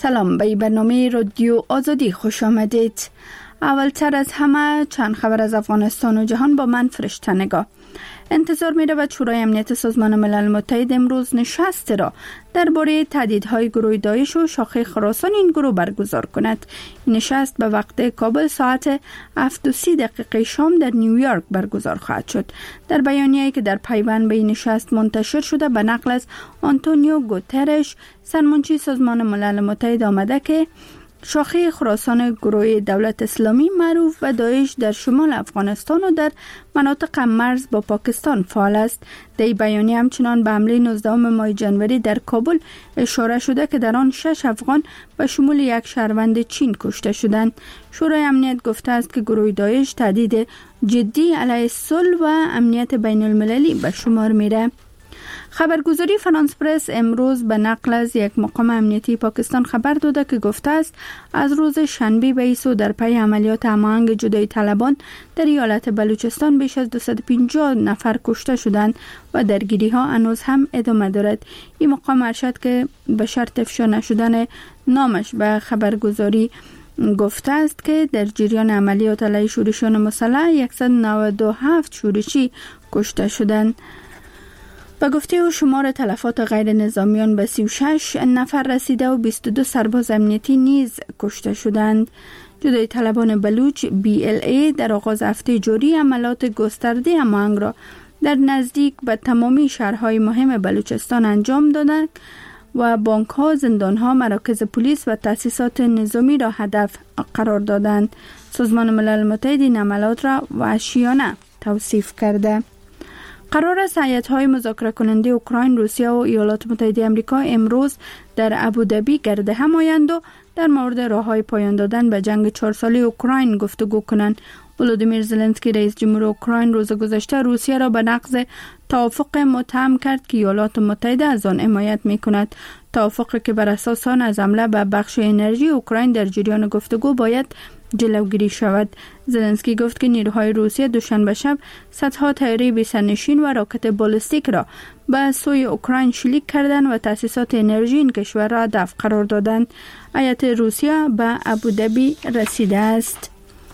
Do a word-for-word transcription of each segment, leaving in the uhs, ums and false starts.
سلام، به برنامه رادیو آزادی خوش آمدید. اولتر از همه چند خبر از افغانستان و جهان با من فرشته نگاه. انتظار می رود شورای امنیت سازمان ملل متحد امروز نشست را درباره تهدیدهای گروه داعش و شاخه خراسان این گروه برگزار کند. این نشست به وقت کابل ساعت هفت و سی دقیقه شام در نیویورک برگزار خواهد شد. در بیانیه‌ای که در پیوند به این نشست منتشر شده به نقل از آنتونیو گوترش سرمنشی سازمان ملل متحد آمده که شاخه خراسان گروه دولت اسلامی معروف به داعش در شمال افغانستان و در مناطق مرز با پاکستان فعال است. در بیانیه همچنان به حمله نوزدهم ماه جنوری در کابل اشاره شده که در آن شش افغان به شمول یک شهروند چین کشته شدند. شورای امنیت گفته است که گروه داعش تهدید جدی علیه صلح و امنیت بین المللی به شمار میره. خبرگزاری فرانس پرس امروز به نقل از یک مقام امنیتی پاکستان خبر داده که گفته است از روز شنبه به ایسو در پی عملیات هماهنگ جدایی طلبان در ایالت بلوچستان بیش از دویست و پنجاه نفر کشته شدند و درگیری ها هنوز هم ادامه دارد. این مقام ارشد که به شرط افشا نشدن نامش به خبرگزاری گفته است که در جریان عملیات علیه شورشیان مسلح صد و نود و هفت شورشی کشته شدند. به گفته او شمار تلفات غیر نظامیان به سی و شش نفر رسیده و بیست و دو سرباز امنیتی نیز کشته شدند. جدایی طلبان بلوچ بی ال ای در آغاز هفته جاری عملیات گسترده هماهنگ را در نزدیک به تمامی شهرهای مهم بلوچستان انجام دادند و بانک‌ها، زندان‌ها، مراکز پلیس و تأسیسات نظامی را هدف قرار دادند. سازمان ملل متحد این عملیات را وحشیانه توصیف کرده. قرار است هیئت‌های مذاکره کننده اوکراین، روسیه و ایالات متحده آمریکا امروز در ابوظبی گرد هم آیند و در مورد راه‌های پایان دادن به جنگ چهار ساله اوکراین گفتگو کنند. ولودیمیر زلنسکی رئیس جمهور اوکراین روز گذشته روسیه را به نقض توافق متهم کرد که ایالات متحده از آن حمایت می‌کند. توافقی که بر اساس آن از حمله به بخش انرژی اوکراین در جریان گفتگو باید جلوگیری شود. زلنسکی گفت که نیروهای روسیه دوشنبه شب صدها طیاره بی سرنشین و راکت بالستیک را به سوی اوکراین شلیک کردند و تأسیسات انرژی این کشور را هدف قرار دادند. هیئت روسیه به ابوظبی رسیده است.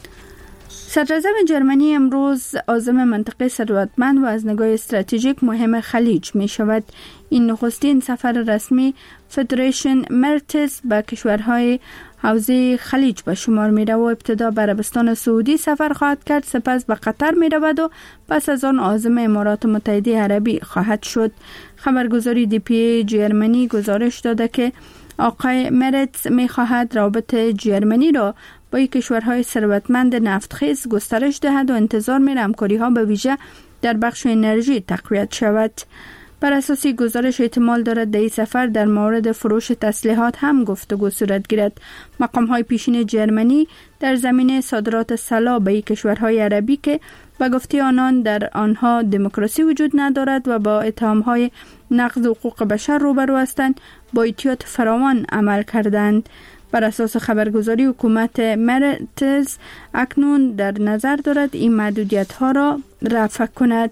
صدراعظم جرمنی امروز عازم منطقه ثروتمند و از نگاه استراتژیک مهم خلیج می شود. این نخستین سفر رسمی فدریشن مرتز به کشورهای حوزه خلیج به شمار می رود و ابتدا به عربستان سعودی سفر خواهد کرد، سپس به قطر می رود و پس از آن عازم امارات متحده عربی خواهد شد. خبرگزاری دی پی ای جرمنی گزارش داده که آقای مرتز می خواهد رابط جرمنی را با کشورهای ثروتمند نفتخیز گسترش دهد و انتظار می همکاری ها به ویژه در بخش انرژی تقویت شود. بر اساس گزارش احتمال دارد در این سفر در مورد فروش تسلیحات هم گفتگو صورت گیرد. مقام های پیشین جرمنی در زمینه صادرات سلاح به کشورهای عربی که به گفته آنان در آنها دموکراسی وجود ندارد و با اتهام های نقض حقوق بشر روبرو هستند با احتیاط فراوان عمل کردند. بر اساس خبرگزاری حکومت مرتز اکنون در نظر دارد این محدودیت ها را رفع کند.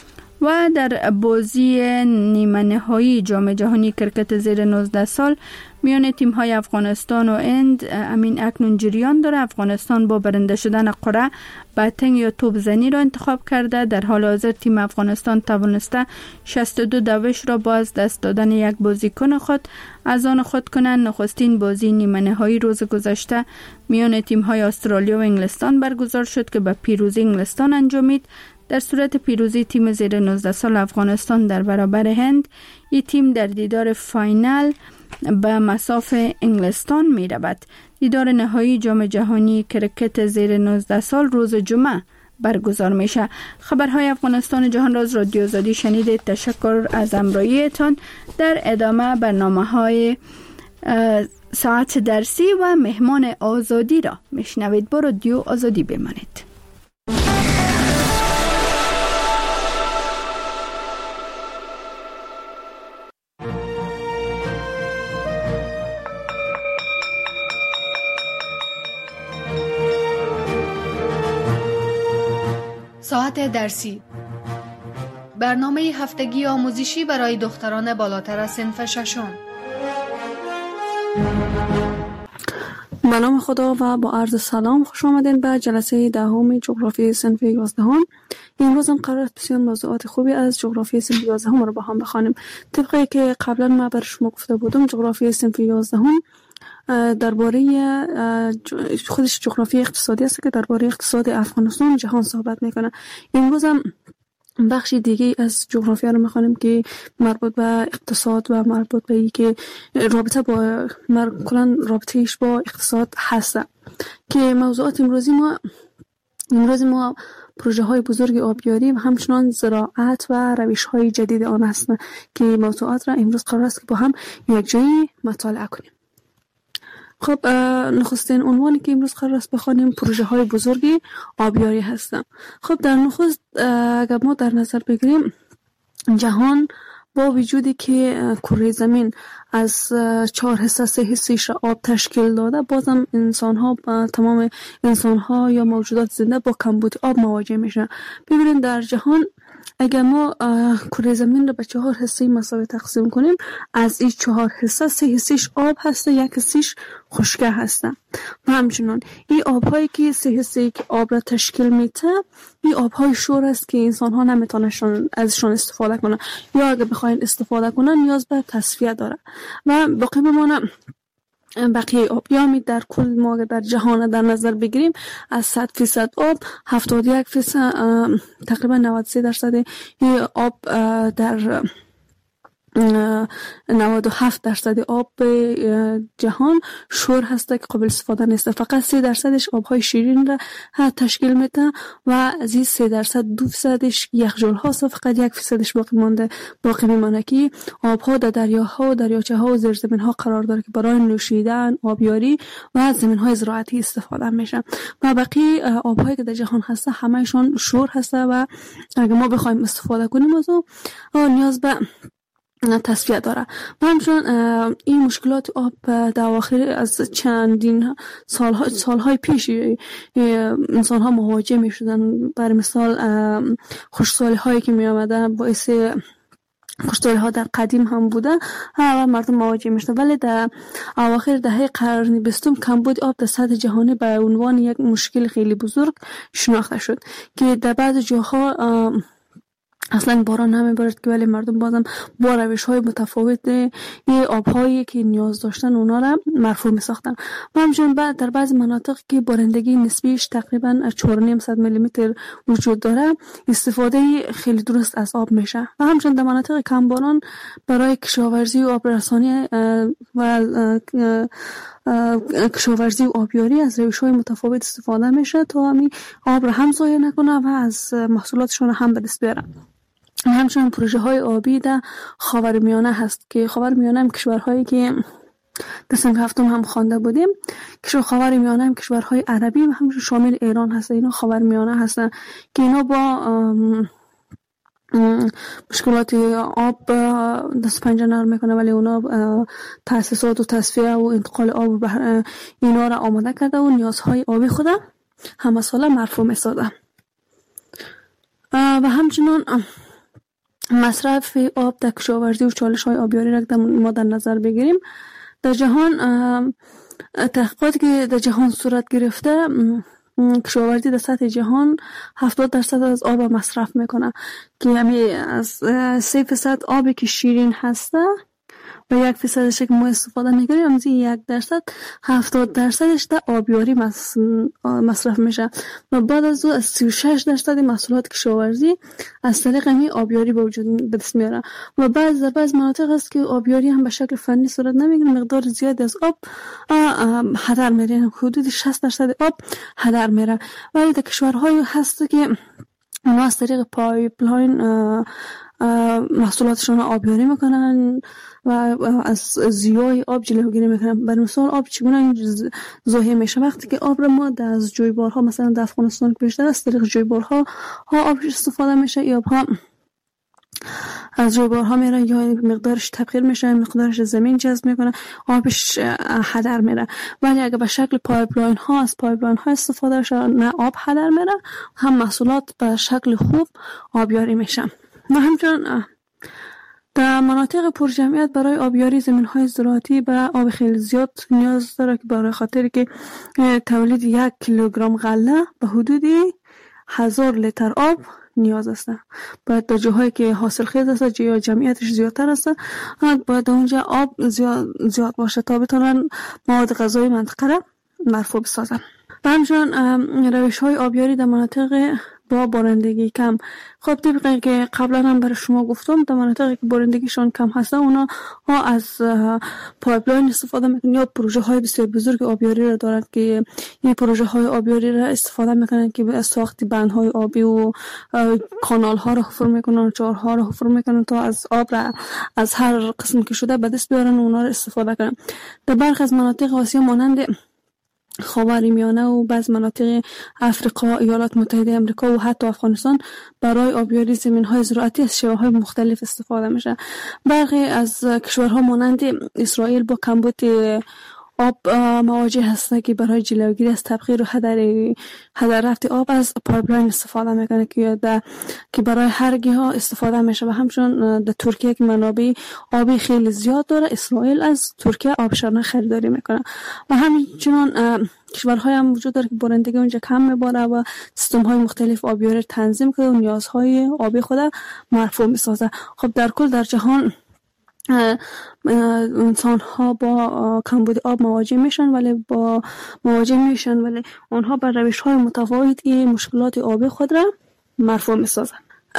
و در بازی نیمه نهایی جام جهانی کرکت زیر نوزده سال میان تیم های افغانستان و هند امین اکنون جریان داره. افغانستان با برنده شدن قرعه بتنگ یا توپ زنی را انتخاب کرده. در حال حاضر تیم افغانستان توانسته شصت و دو دوش را با از دست دادن یک بازیکن خود از آن خود کنند. نخستین بازی نیمه نهایی روز گذشته میان تیم های استرالیا و انگلستان برگزار شد که به پیروزی انگلستان انجامید. در صورت پیروزی تیم زیر نوزده سال افغانستان در برابر هند، این تیم در دیدار فاینال به مصاف انگلستان می رود. دیدار نهایی جام جهانی کرکت زیر نوزده سال روز جمعه برگزار میشه. خبرهای افغانستان جهان راز رادیو آزادی شنیدید. تشکر از همراهیتان. در ادامه برنامه های ساعت درسی و مهمان آزادی را میشنوید. با رادیو آزادی بمانید. ساعت درسی، برنامه هفتگی آموزشی برای دختران بالاتر از صنف ششم. به نام خدا و با عرض سلام خوش آمدین به جلسه دهم جغرافی صنف یازدهم. امروز هم قرار است بسیار موضوعات خوبی از جغرافی صنف یازدهم رو با هم بخوانیم. طبقی که قبلا ما بر شما گفته بودم، جغرافی صنف یازدهم درباره خودش جغرافی اقتصادی است که درباره اقتصاد افغانستان جهان صحبت میکنه. امروز هم بخشی دیگه از جغرافیا رو میخوانیم که مربوط به اقتصاد و مربوط به ای که رابطه با کلا رابطهش با اقتصاد هست. که موضوعات امروزی ما امروز ما پروژه های بزرگ آبیاری و همچنان زراعت و روش های جدید آن هست که موضوعات را امروز قرار است که با هم یک جایی مطالعه کنیم. خب نخستین عنوانی که امروز قرار است بخوانیم پروژه های بزرگی آبیاری هستن. خب در نخست اگر ما در نظر بگیریم، جهان با وجودی که کره زمین از چهار حصه سه حصهش را آب تشکیل داده، بازم انسان ها تمام انسان ها یا موجودات زنده با کمبود آب مواجه میشن. ببینید در جهان اگر ما کره زمین رو به چهار حصه مساوی تقسیم کنیم، از این چهار حصه سه حصهش آب هسته، یک حصهش خشکه هسته. و همچنان این آب‌هایی که سه حصه که آب را تشکیل میده، این آب‌های شور است که انسان ها نمیتونن ازشون استفاده کنن، یا اگر بخواین استفاده کنن نیاز به تصفیه داره و باقی بمونه بقیه آب. یا می در کل ما در جهان در نظر بگیریم، از صد فیصد آب هفتاد و یک فیصد تقریبا نود و سه درصد آب در نود و هفت درصد آب جهان شور هسته که قابل استفاده نیست. فقط سه درصدش آبهای شیرین را تشکیل میده و از این سه درصد دو فیصدش یخچال هاست و فقط یک فیصدش باقی مانده باقی میمانه که آبها در دریاها و دریاچه ها و زیرزمین ها قرار داره که برای نوشیدن، آبیاری و زمین های زراعتی استفاده میشه. و باقی آبهایی که در جهان هسته همهشون شور هسته و اگه ما بخوایم استفاده کنیم از اون نیاز به تصفیه داره. و همچنان این مشکلات آب در اواخر از چندین سالها سالهای پیش انسان ها مواجه می شدن. برای مثال خشکسالی هایی که می آمده باعث خشکسالی ها در قدیم هم بوده و مردم مواجه می شدن، ولی در اواخر دهه قرن بیستم کمبود آب در سطح جهانی به عنوان یک مشکل خیلی بزرگ شناخته شد که در بعض جاها اصلا باران نمیبارد که ولی مردم بازم با روش های متفاوت یه آبهایی که نیاز داشتن اونا را مرفوع می ساختن. و همچنین بعد در بعض مناطق که بارندگی نسبیش تقریبا چهار و نیم صد میلی متر وجود داره، استفاده خیلی درست از آب میشه. و همچنین در مناطق کم باران برای کشاورزی و آبرسانی و کشاورزی و آبیاری از روش های متفاوت استفاده میشه تا همین آب را هم ضایع نکنه و از محصولاتشون هم به دست بیاره. همچنین پروژه های آبی در خاورمیانه هست که خاورمیانه هم کشورهایی که در صنف هفتم هم خوانده بودیم، کشور خاورمیانه هم کشورهای عربی و همچنین شامل ایران هست. اینا خاورمیانه هستن که اینا با مشکلات آب دست پنجه نرم میکنه، ولی اونا تاسیسات و تصفیه و انتقال آب اینا را آماده کرده و نیازهای آبی خود همه ساله مرفوع میسازه. و همچنان مصرف آب در کشاورزی و چالش های آبیاری را ما در نظر بگیریم. در جهان تحقیقاتی که در جهان صورت گرفته، کشاورزی در سطح جهان هفتاد درصد از آب مصرف میکنه که یعنی از سه فیصد آبی که شیرین هسته و یک فیصدش که ما استفاده میکنیم، از یک درصد هفتاد درصدش در آبیاری مصرف میشه و بعد از او از سی و شش درصد محصولات کشاورزی از طریق همین آبیاری به وجود به دست میاره. و بعض در بعض مناطق هست که آبیاری هم به شکل فنی صورت نمیگیره، مقدار زیادی از آب هدر میره، حدود شصت درصد آب هدر میره. ولی در کشورهای هست که اونا از طریق پایپلاین محصولاتشون آبیاری میکنن و از زیای آب جلوگیری میکنن. برای مثال آب چگونه ضایع میشه؟ وقتی که آب را ما از جویبارها، مثلا در افغانستان که بیشتر از طریق جویبارها ها آبش استفاده میشه، یا آبها از جویبارها میره یا مقدارش تبخیر میشه، مقدارش زمین جذب میکنه، آبش هدر میره. ولی اگه به شکل پایپلاین ها از پایپلاین ها استفاده شه، نه آب هدر میره، هم محصولات به شکل خوب آبیاری میشه. و همچنین در مناطق پرجمعیت برای آبیاری زمین‌های زراعتی به آب خیلی زیاد نیاز داره که برای خاطر که تولید یک کیلوگرم غله به حدود هزار لیتر آب نیاز است. باید در جاهایی که حاصل خیز است یا جمعیتش زیادتر است باید اونجا آب زیاد, زیاد باشه تا بتونن مواد غذایی منطقه را مرفوع بسازن. و همچنین روش های آبیاری در مناطق با بارندگی کم. خب طبقی که قبلا هم برای شما گفتم در مناطقی که بارندگیشان کم هست اونا ها از پایپلاین استفاده میکنن یا پروژه های بسیار بزرگ آبیاری را دارند که این پروژه های آبیاری را استفاده میکنن که از ساخت بندهای آبی و کانال ها را حفر میکنن، چارها را حفر میکنن تا از آب را از هر قسم که شده به دست بیارن و اونا را استفاده کنن. در برخی از مناطق آسیا مانند خاورمیانه و بعض مناطق افریقا، ایالات متحده آمریکا و حتی افغانستان برای آبیاری زمین‌های زراعتی از شیوه‌های مختلف استفاده میشه. برخی از کشورها مانند اسرائیل با کمبود آب مواجه هستند که برای جلوگیری از تبخیر و هدر هدر رفت آب از پایپلاین استفاده میکنه که در که برای هر گیاه استفاده میشه. و همچنین در ترکیه که منابع آبی خیلی زیاد داره اسرائیل از ترکیه آبشارانه خریداری میکنه. و همچنین کشورهای هم وجود داره که بارندگی اونجا کم میباره و سیستم‌های مختلف آبیاری تنظیم کرده و نیازهای آبی خود مرفوع میسازه. خب در کل در جهان انسان ها با کمبود آب مواجه میشن ولی با مواجه میشن ولی اونها بر روش های متفاوتی مشکلات آبی خود را مرفوع میسازن.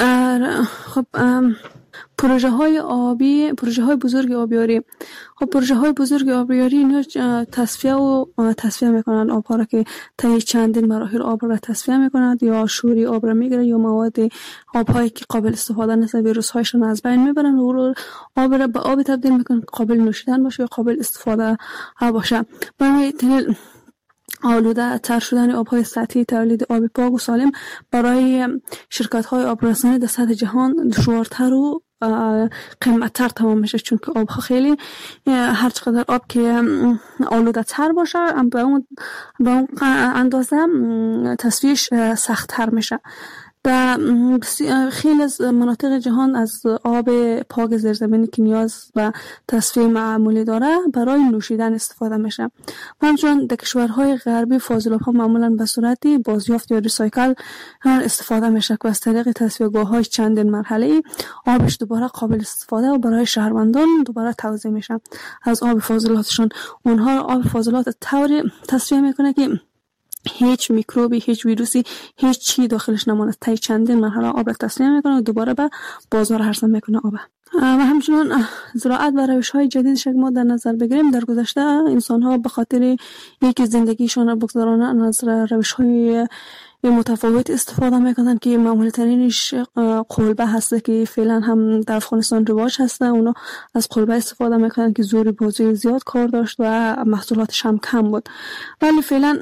خب پروژه های آبی پروژه های بزرگ آبیاری خب پروژه های بزرگ آبیاری اینا تصفیه و تصفیه میکنن آبها را که طی چندین مراحل آب را تصفیه میکنند یا شوری آب را میگیرن یا مواد آبهایی که قابل استفاده نیست ویروس هایشون از بین میبرن و آب را به آب تبدیل میکنن که قابل نوشیدن باشه یا قابل استفاده باشه. برای تنل آلوده تر شدن آبهای سطحی تولید آب پاک و سالم برای شرکت‌های آبرسانی در سطح جهان دشوارتر و قیمت‌تر تمام میشه چون که آبها خیلی هر چقدر آب که آلوده تر باشه به اون به اون اندازه تصفیهش سخت‌تر میشه. در خیلی از مناطق جهان از آب پاک زیرزمینی که نیاز به تصفیه معمولی داره برای نوشیدن استفاده میشه. همچنین در کشورهای غربی فاضلاب‌ها معمولاً به صورت بازیافت یا ریسایکل استفاده میشه که از طریق تصفیه‌گاه‌های چندین مرحله‌ای آبش دوباره قابل استفاده و برای شهروندان دوباره توزیع میشه از آب فاضلاتشون. اونها آب فاضلات طوری تصفیه میکنه که هیچ میکروبی، هیچ ویروسی، هیچ چی داخلش نمونه. تا چندین مرحله آب را تصفیه میکنه و دوباره به بازار عرضه میکنه آب. و همچنین زراعت و روش‌های جدیدش ما در نظر بگیریم در گذشته انسان‌ها به خاطر یکی زندگیشون را بگذارانه از روش‌های متفاوت استفاده میکنن که معمولی ترینش قلبه هسته که فعلا هم در افغانستان رواج هسته. اونا از قلبه استفاده میکنن که زوری بازی زیاد کار داشت و محصولاتش هم کم بود. ولی فعلا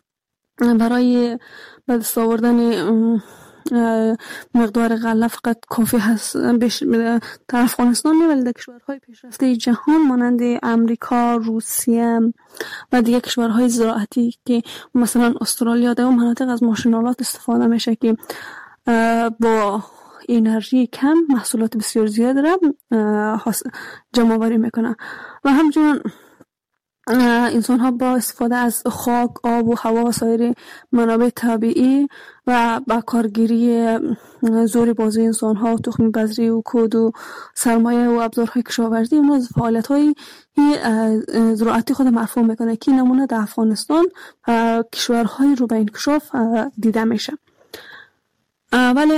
برای به دست آوردن مقدار غله فقط کافی هست در افغانستان نه ولی در کشورهای پیشرفته جهان مانند امریکا، روسیه و دیگر کشورهای زراعتی که مثلا استرالیا در اون مناطق از ماشین‌آلات استفاده میشه که با انرژی کم محصولات بسیار زیاد را جمع آوری میکنه. و همچنین انسان ها با استفاده از خاک، آب و هوا و سایر منابع طبیعی و با کارگیری زور بازی انسان ها و تخم بذری و کود و سرمایه و ابزارهای کشاورزی اون از فعالیت های زراعتی خود مرفوع میکنه که نمونه در افغانستان کشورهای رو به انکشاف دیده میشه. ولی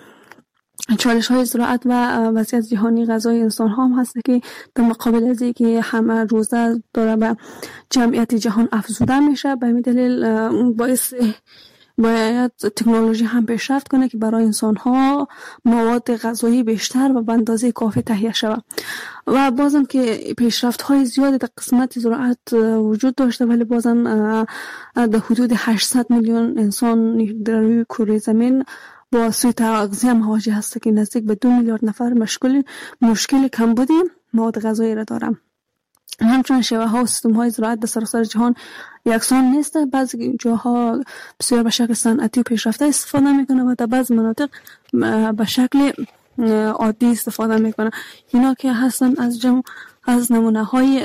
چالش های زراعت و وضعیت جهانی غذای انسان ها هم هست که در مقابل از اینکه همه روزه داره به جمعیت جهان افزوده میشه به همین دلیل باعث باید تکنولوژی هم پیشرفت کنه که برای انسان ها مواد غذایی بیشتر و به اندازه کافی تهیه شود. و بازم که پیشرفت های زیادی در قسمت زراعت وجود داشته ولی بازم در حدود هشتصد میلیون انسان در روی کره زمین با سوی تغذیه مواجه هست که نزدیک به دو میلیارد نفر مشکل مشکل کمبود مواد غذایی را دارند. همچنین شیوه ها و سیستم های زراعت در سراسر جهان یکسان نیست. بعضی جاها بسیار به شکل صنعتی و پیشرفته استفاده میکنه و در بعض مناطق به شکل عادی استفاده میکنن. اینا که هستن از جمع از نمونه های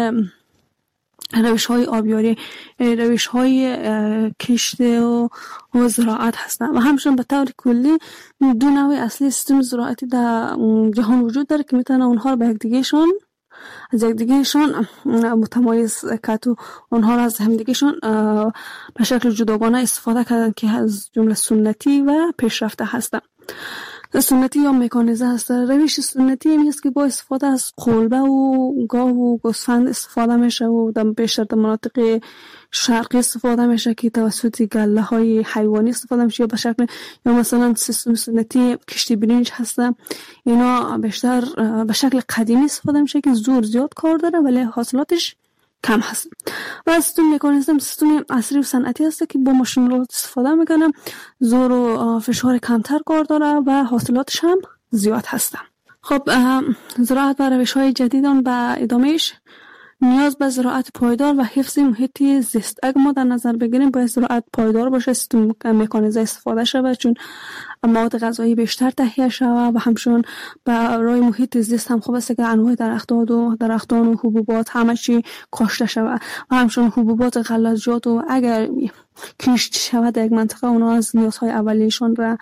روش های آبیاری، روش های کشت و, و زراعت هستن و همچنین به طور کلی دو نوع اصلی سیستم زراعتی در جهان وجود داره که میتونه اونها رو به یکدیگهشون از یکدیگهشون متمایز کرد و اونها رو از همدیگهشون به شکل جداگانه استفاده کردن که از جمله سنتی و پیشرفته هستن. سنتی یا مکانیزه هست. روش سنتی این است که با استفاده از قلبه و گاو و گوسفند استفاده میشه و در بیشتر در مناطق شرقی استفاده میشه که توسط گله های حیوانی استفاده میشه، یا به شکل یا مثلا سیستم سنتی کشتی برنج هست. اینا بیشتر به شکل قدیمی استفاده میشه که زور زیاد کار داره ولی حاصلاتش کم هست. و سیستم مکانیزم سیستم عصری و صنعتی هست که با ماشین‌آلات استفاده میکنه، زور و فشار کمتر کار داره و حاصلاتش هم زیاد هست. خب زراعت و روش‌های جدیدان به ادامهش نیاز به زراعت پایدار و حفظ محیط زیست. اگه ما در نظر بگیریم باید زراعت پایدار باشه، سیستم مکانیزه استفاده شود چون مواد غذایی بیشتر تهیه شود و همچنین برای محیط زیست هم خوب است که انواع درختان و درختان و حبوبات همه چی کاشته شود و همچنین حبوبات غلظیات و اگر کشت شود در یک منطقه اونا از نیازهای اولیه‌شان را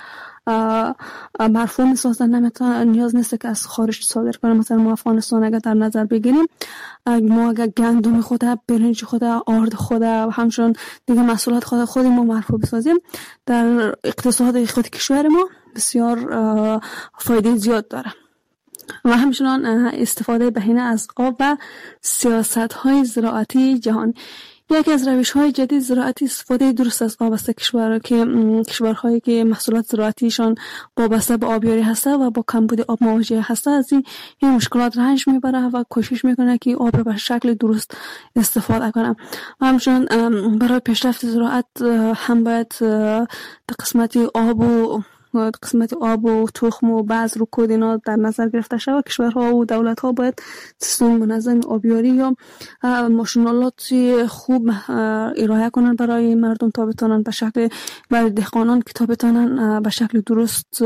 مرفوع می‌سازن، نمیتونه نیاز نیست که از خارج صادر کنه. مثلا ما افغانستان اگر در نظر بگیریم ما اگر گندم خود، برنج خود، آرد خود و همچنین دیگه محصولات خود خود ما مرفوع بسازیم در اقتصاد خود کشور ما بسیار فایده زیاد داره. و همچنین استفاده بهینه از آب و سیاست‌های زراعتی جهان. یکی از روش‌های جدید زراعتی استفاده درست از آب است. کشور که کشورهایی که محصولات زراعتیشان وابسته به آبیاری هسته و با کمبود آب مواجه هسته از این, این مشکلات رنج میبره و کوشش میکنه که آب را به شکل درست استفاده کنه. و همچنین برای پیشرفت زراعت هم باید در قسمت آب و قسمت آب و تخم و بذر و کود اینا در نظر گرفته شود. کشورها و دولت‌ها باید سیستم منظم آبیاری یا ماشین‌آلات خوب ارائه کنند برای مردم تا بتوانند به شکل برای دهقانان که تا بتوانند به شکل درست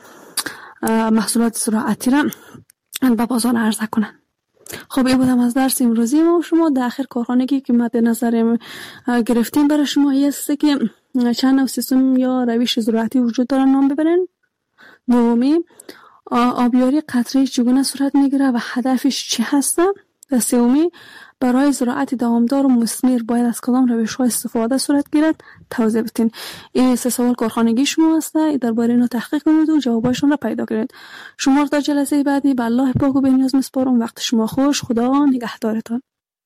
محصولات زراعتی را به بازار عرضه کنند. خب این بودم از درس امروزی ما و شما. در آخر کارخانگی که مد نظر گرفتیم برای شما است که چند نوع سیستم یا روش زراعتی وجود دارن نام ببرین. دومی آبیاری قطره‌ای چگونه صورت میگیره و هدفش چی هست؟ و سومی برای زراعت دوامدار و مثمر باید از کدام روش‌ها استفاده صورت گیرد توضیح بدین. این سه سوال کارخانگی شما هست، درباره اینا تحقیق کنید و جوابشون را پیدا کنید. شما را تا جلسه بعدی به الله پاک و بی‌نیاز میسپارم. وقت شما خوش. خدا نگهدارتان.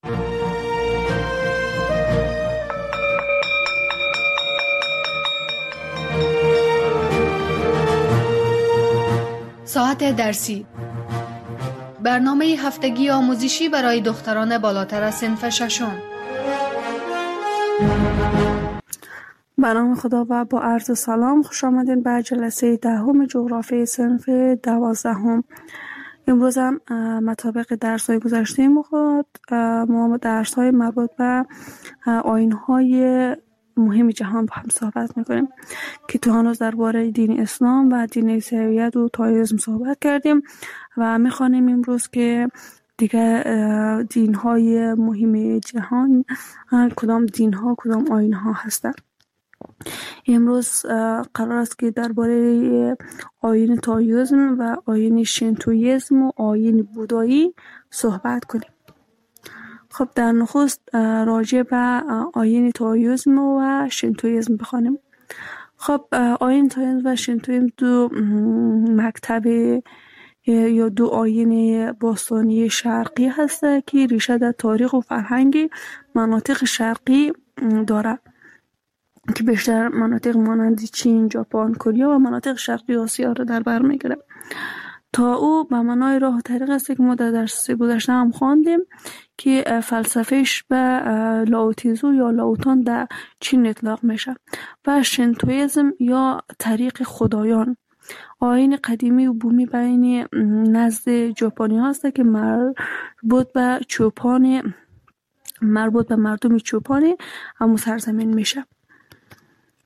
ساعت درسی، برنامه هفتگی آموزشی برای دختران بالاتر از صنف ششم. به نام خدا و با عرض سلام خوش آمدین به جلسه دهم جغرافی صنف دوازدهم. امروز هم مطابق درس های گذشته ما ما درس های مربوط به آیین های مهم جهان با هم صحبت میکنیم که تو هنوز درباره دین اسلام و دین عیسویت و تائیسم صحبت کردیم و میخوانیم امروز که دیگه دین های مهم جهان کدام دین ها کدام آیین ها هستند. امروز قرار است که درباره آیین تائیسم و آیین شینتویسم و آیین بودایی صحبت کنیم. خب در نخست راجع به آیین تائیسم و شینتویسم بخوانیم. خب آیین تائیسم و شینتویسم دو مکتب یا دو آیین باستانی شرقی هست که ریشه در تاریخ و فرهنگ مناطق شرقی داره که بیشتر مناطق مانند چین، ژاپن، کره و مناطق شرقی آسیا را در بر میگیره. تا او به معنای راه و طریق است که ما در درس گذشته هم خواندیم که فلسفهش به لاوتیزو یا لاوتان در چین اطلاق میشه و شینتویسم یا طریق خدایان آیین قدیمی و بومی بین نزد ژاپنی هست که مربوط به چوپان مربوط به مردم چوپانی همون سرزمین میشه.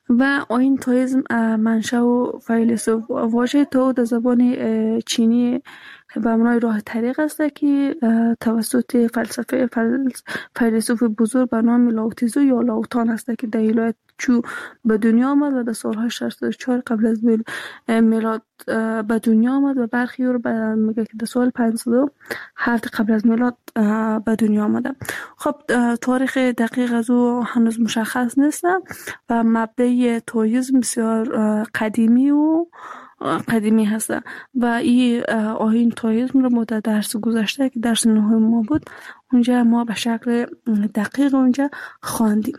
و آیین تائیسم منشأ و فیلسوف. واژه تائو در زبان چینی به معنای راه طریق است که توسط فلسفه فیلسوف بزرگ به نام لاوتزو یا لاوتان است که در ایالت چو به دنیا آمد و در سالهای شصت و چهار قبل از میلاد به دنیا آمد و برخی رو میگه که در سال پنجصد و هفت قبل از میلاد به دنیا آمده. خب تاریخ دقیق از او هنوز مشخص نیست و مبدأ تائیسم بسیار قدیمی و قدیمی هست و این آیین تائیسم رو ما در درس گذشته که درس نهم ما بود اونجا ما به شکل دقیق اونجا خواندیم.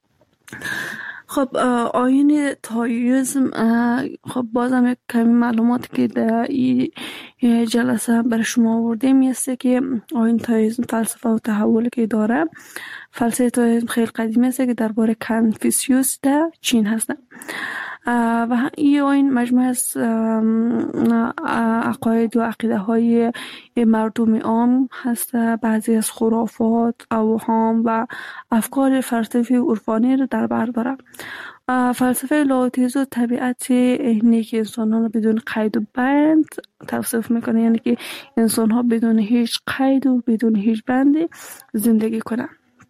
خب آیین تائیسم، خب بازم یک کمی معلوماتی که در این جلسه برای شما آورده میسته که آیین تائیسم فلسفه و تحول که داره. فلسفه تائیسم خیلی قدیمی است که درباره کنفوسیوس در چین هست و این آیین مجموعه از عقاید و عقیده های مردم عام هست. بعضی از خرافات، اوهام و افکار فلسفی و عرفانی رو در بر داره. فلسفه لاوتزو طبیعت اینه که انسانان بدون قید و بند توصیف میکنه، یعنی که انسان ها بدون هیچ قید و بدون هیچ بندی زندگی کنن.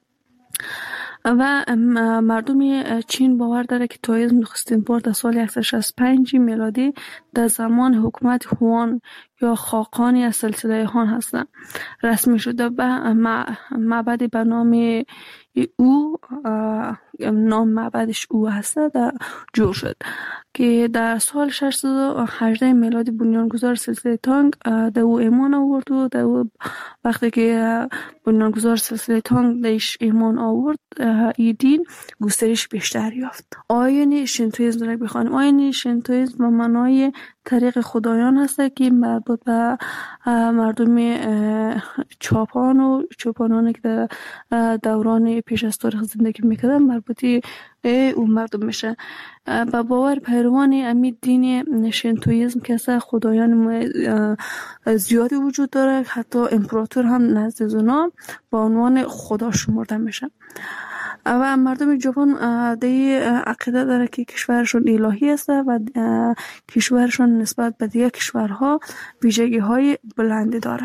و مردم چین باور داره که تائیسم نخستین بار در سال صد و شصت و پنج میلادی در زمان حکومت هوان یا خاقانی از سلسله هان هستند رسمی شده و معبدی به نام او نام معبدش او هست در جور شد که در سال ششصد و هجده میلادی بنیانگذار سلسله تانگ در او ایمان آورد و در او وقتی که بنیانگذار سلسله تانگ درش ایمان آورد این دین گسترش بیشتر یافت. آیین شینتویسم را بخوانیم. آیین شینتویسم به معنای طریق خدایان هست که مربوط به مردم چاپان و چوپانانی که در دوران پیش از تاریخ زندگی میکردن مربوطی اون مردم میشه. با باور پیروان امی دین شینتویسم که اصلا خدایان زیادی وجود داره، حتی امپراتور هم نزد اونا با عنوان خدا شمرده میشه. و مردم ژاپن دی عقیده داره که کشورشون الهی است و کشورشون نسبت به دیگر کشورها ویژگی های بلندی داره.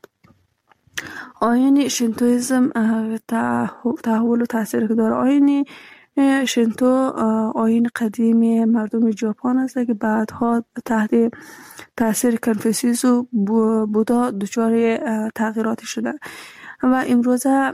آیین شینتویسم تحول و تاثیر که داره. آیین شینتو آیین قدیمی مردم ژاپن است که بعدها تحت تاثیر کنفوسیوس و بودا دچار تغییراتی شده و امروزه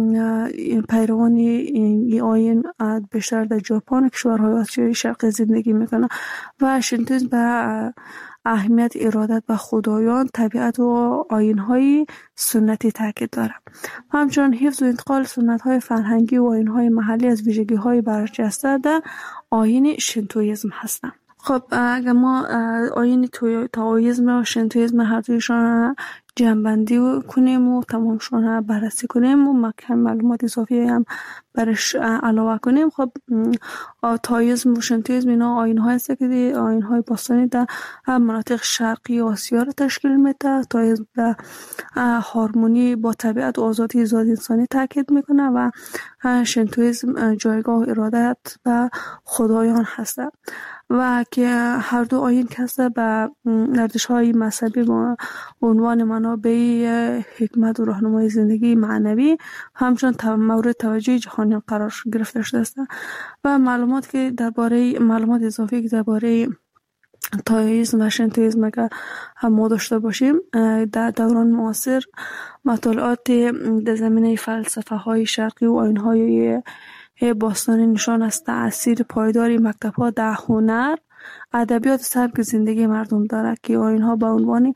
پیروان این آیین بیشتر در ژاپن کشورهای آسیای شرقی زندگی میکنه و شینتویسم به اهمیت ارادت به خدایان، طبیعت و آیین‌های سنتی تاکید داره. همچنین حفظ و انتقال سنت‌های فرهنگی و آیین‌های محلی از ویژگی‌های برجسته در آیین شینتویسم هستند. خب اگر ما آیین تائیسم و شینتویسم هر دویشان جمع‌بندی کنیم و تمامشون بررسی کنیم و مکم معلومات اضافی هم برش علاوه کنیم، خب تائیسم و شینتویسم اینا آیین‌های هست که آیین‌های باستانی در مناطق شرقی آسیا رو تشکیل میده. تائیسم در هارمونی با طبیعت و آزادی ذات انسانی تاکید میکنه و شینتویسم جایگاه ارادت و خدایان هست و که هر دو آیین کسته به ارزش‌های مذهبی با عنوان منابع حکمت و راهنمای زندگی معنوی همچنان مورد توجه جهانیان قرار گرفته شده است و معلومات که درباره معلومات اضافی که درباره تائیسم و شینتویسم که ما داشته باشیم در دوران معاصر مطالعات در زمینه فلسفه های شرقی و آیین های باستانی نشان است تأثیر پایداری مکتب‌ها در هنر، ادبیات و سبک زندگی مردم دارد که آیین‌ها به عنوان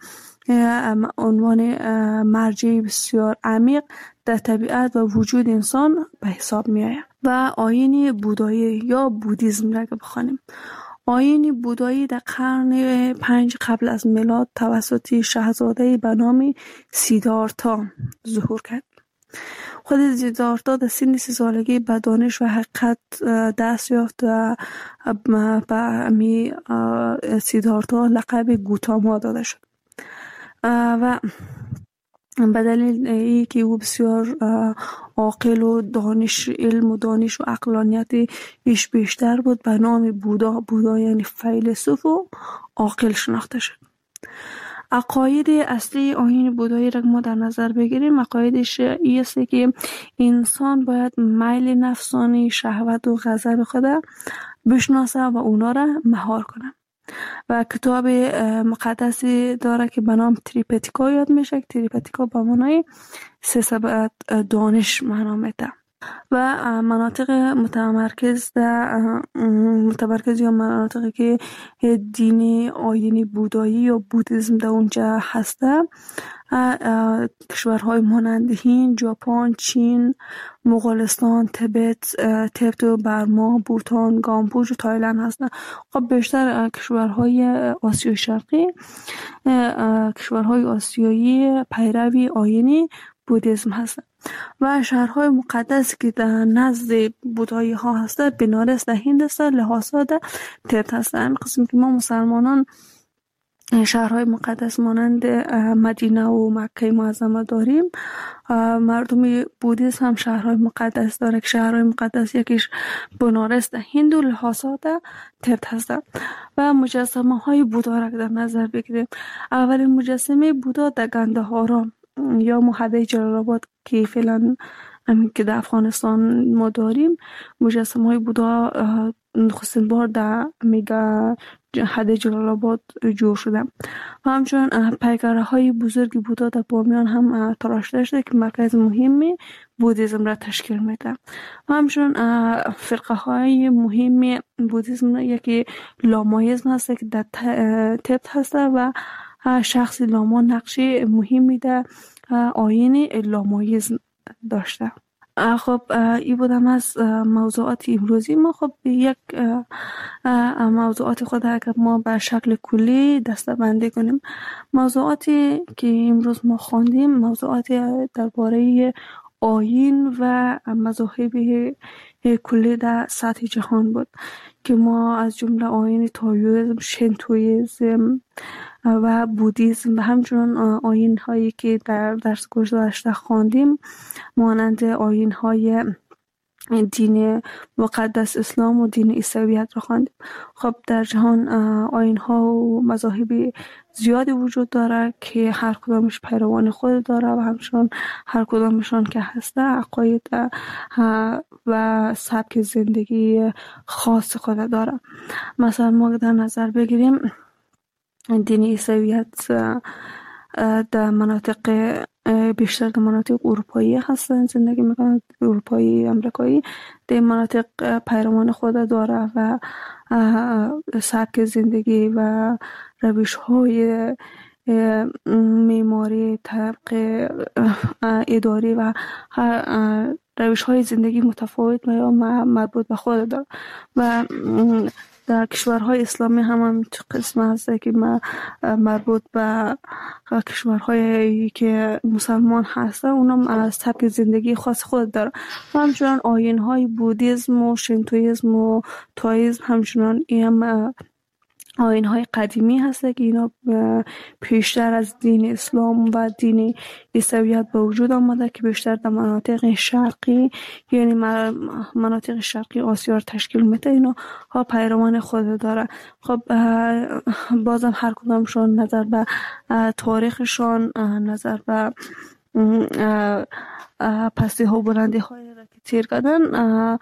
عنوان مرجعی بسیار عمیق در طبیعت و وجود انسان به حساب می‌آید. و آیین بودایی یا بودیسم را که بخوانیم. آیین بودایی در قرن پنج قبل از میلاد توسط شاهزاده به نام سیدارتا ظهور کرد. خود سیدارتا در سن سی سالگی به دانش و حقیقت دست یافت و به امی سیدارتا لقب گوتاما داده شد و به دلیل ای که او بسیار عاقل و دانش علم و دانش و عقلانیت ایش بیشتر بود، به نام بودا، بودا یعنی فیلسوف و عاقل شناخته شد. عقاید اصلی آیین بودایی را ما در نظر بگیریم، عقایدش این است که انسان باید میل نفسانی، شهوت و غضب خود بشناسه و اونا را مهار کنه. و کتاب مقدسی داره که به نام تریپتیکا یاد میشه. تریپتیکا به معنای سه سبد دانش معنا میده و مناطق متمرکز در متمرکز یا مناطقی که دین آیین بودایی یا بودیسم در اونجا هسته، کشورهای مانند هند، ژاپن، چین، مغولستان، تبت، تبت و برما، بوتان، کامبوج و تایلند هستند. خب بیشتر کشورهای آسیای شرقی، کشورهای آسیایی پیروی آیین بودیسم هستند و شهرهای مقدس که در نزد بودایی ها هستند بنارس در هند است، لهاسا در تبت هستند. قسم که ما مسلمانان شهرهای مقدس مانند مدینه و مکه معظمه داریم، مردم بودیسم هم شهرهای مقدس داره که شهرهای مقدس یکیش بنارس در هند و لهاسا در تبت هستند. و مجسمه های بودا را در نظر بگیریم، اولین مجسمه بودا در گندهارا یا محله جلال آباد که فعلا همین که در افغانستان ما داریم، مجسمه های بودا نخستین بار در میگه حد جلال آباد جور شده و همچنین پیکره های بزرگ بودا در بامیان هم تراشیده شده که مرکز مهمی بودیسم را تشکیل میده. و همچنین فرقه های مهم بودیسم یکی لامایزم هست که در تبت هست و شخص لاما نقش مهمی در آیین لامایزم داشته. خب این بودم از موضوعات امروزی ما. خب یک موضوعات خود اگر ما به شکل کلی دسته بندی کنیم، موضوعاتی که امروز ما خواندیم موضوعاتی درباره آیین و مذاهب کلی در سطح جهان بود که ما از جمله آیین تائویسم، شینتویسم و بودیسم و همچنین آیین هایی که در درس گذشته خواندیم مانند آیین های دین مقدس اسلام و دین عیسویت را خواندیم. خب در جهان آیین ها و مذاهب زیادی وجود داره که هر کدامش پیروان خود داره و همچنین هر کدامشان که هسته عقاید و سبک زندگی خاص خود داره. مثلا ما در نظر بگیریم دین عیسویت در مناطق بیشتر در مناطق اروپایی هستند زندگی میکنند، اروپایی امریکایی. در مناطق پیروان خود داره و سبک زندگی و روش های معماری، طبق اداری و روش های زندگی متفاوت و مربوط به خود داره. و در کشورهای اسلامی هم هم قسم هست که مربوط به کشورهایی که مسلمان هستن، اونم از سبک زندگی خاص خود داره. و همچنان آیین های بودیسم و شینتویسم و تائویسم همچنان این آیین های قدیمی هست که اینا پیشتر از دین اسلام و دین عیسویت به وجود آمده که بیشتر در مناطق شرقی یعنی مناطق شرقی آسیا را تشکیل میده. اینا ها پیروان خود داره. خب بازم هر کدامشون نظر به تاریخشان، نظر به پستی ها و بلندی های را که تیر کردن،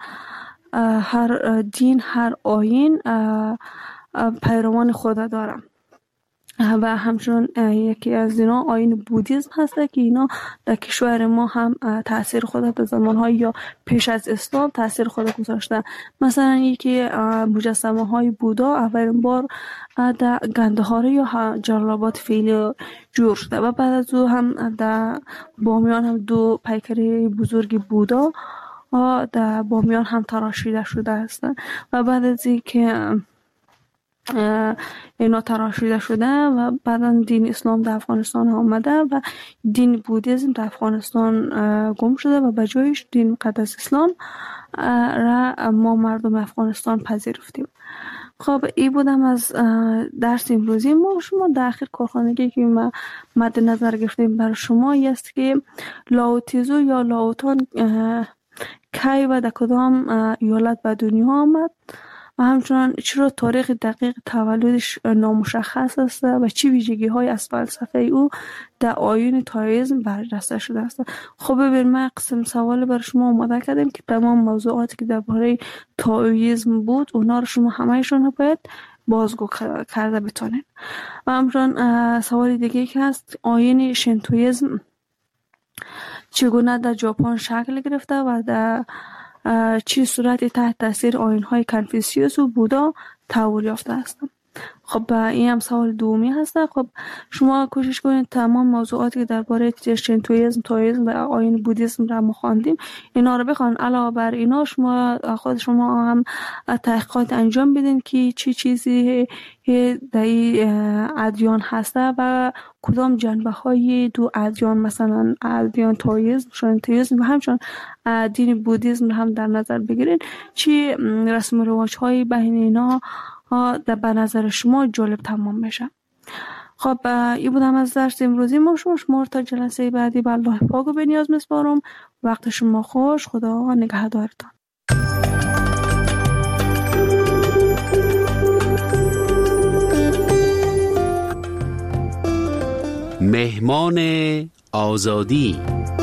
هر دین، هر آیین پیروان خود دارم. و همچنین یکی از اینا آیین بودیسم هست که اینا در کشور ما هم تاثیر خود در زمانهای یا پیش از اسلام تاثیر خود گذاشته. مثلا یکی مجسمه های بودا اولین بار در گندهاره یا جلال آباد فعلی جور شده و بعد از او هم در بامیان هم دو پیکره بزرگ بودا در بامیان هم تراشیده شده هستند. و بعد از اینکه اینا تراشیده شده و بعدا دین اسلام در افغانستان آمده و دین بودیسم در افغانستان گم شده و به جایش دین مقدس اسلام را ما مردم افغانستان پذیرفتیم. خب این بودم از درس امروزی ما. شما در آخر کارخانگی که ما مد نظر گرفتیم برای شما است که لاوتیزو یا لاوتان کی و در کدام ایالت به دنیا آمد و همچنان چرا تاریخ دقیق تولدش نامشخص است و چه ویژگی های از فلسفه او در آیین تائویسم برجسته شده است. خب ببین، ما قسم سوال برای شما آماده کردیم که تمام موضوعاتی که درباره تائویسم بود اونا رو شما همهشون باید بازگو کرده بتونین. و همچنان سوال دیگه که هست، آیین شینتویسم چگونه در ژاپن شکل گرفته و در چی صورتی تحت تاثیر آیین‌های کنفوسیوس و بودا تحول یافته هستند؟ خب این هم سوال دومی هست. خب شما کوشش کنید تمام موضوعاتی که درباره شینتویسم، تائویسم و آیین بودیسم را ما خواندیم اینا رو بخوان. علاوه بر اینا شما خود شما هم تحقیقات انجام بدین که چی چیزی در این ادیان هسته و کدام جنبه های دو ادیان، مثلا ادیان تائویسم، شینتویسم و همچنان دین بودیسم هم در نظر بگیرین. چی رسم و رواج های بین اینا در به نظر شما جالب تمام بشه؟ خب این بودم از درس امروزی ما. شما شما تا جلسه بعدی به الله پاک و به نیاز میسپارم. وقت شما خوش. خدا نگهدارتان. مهمان آزادی.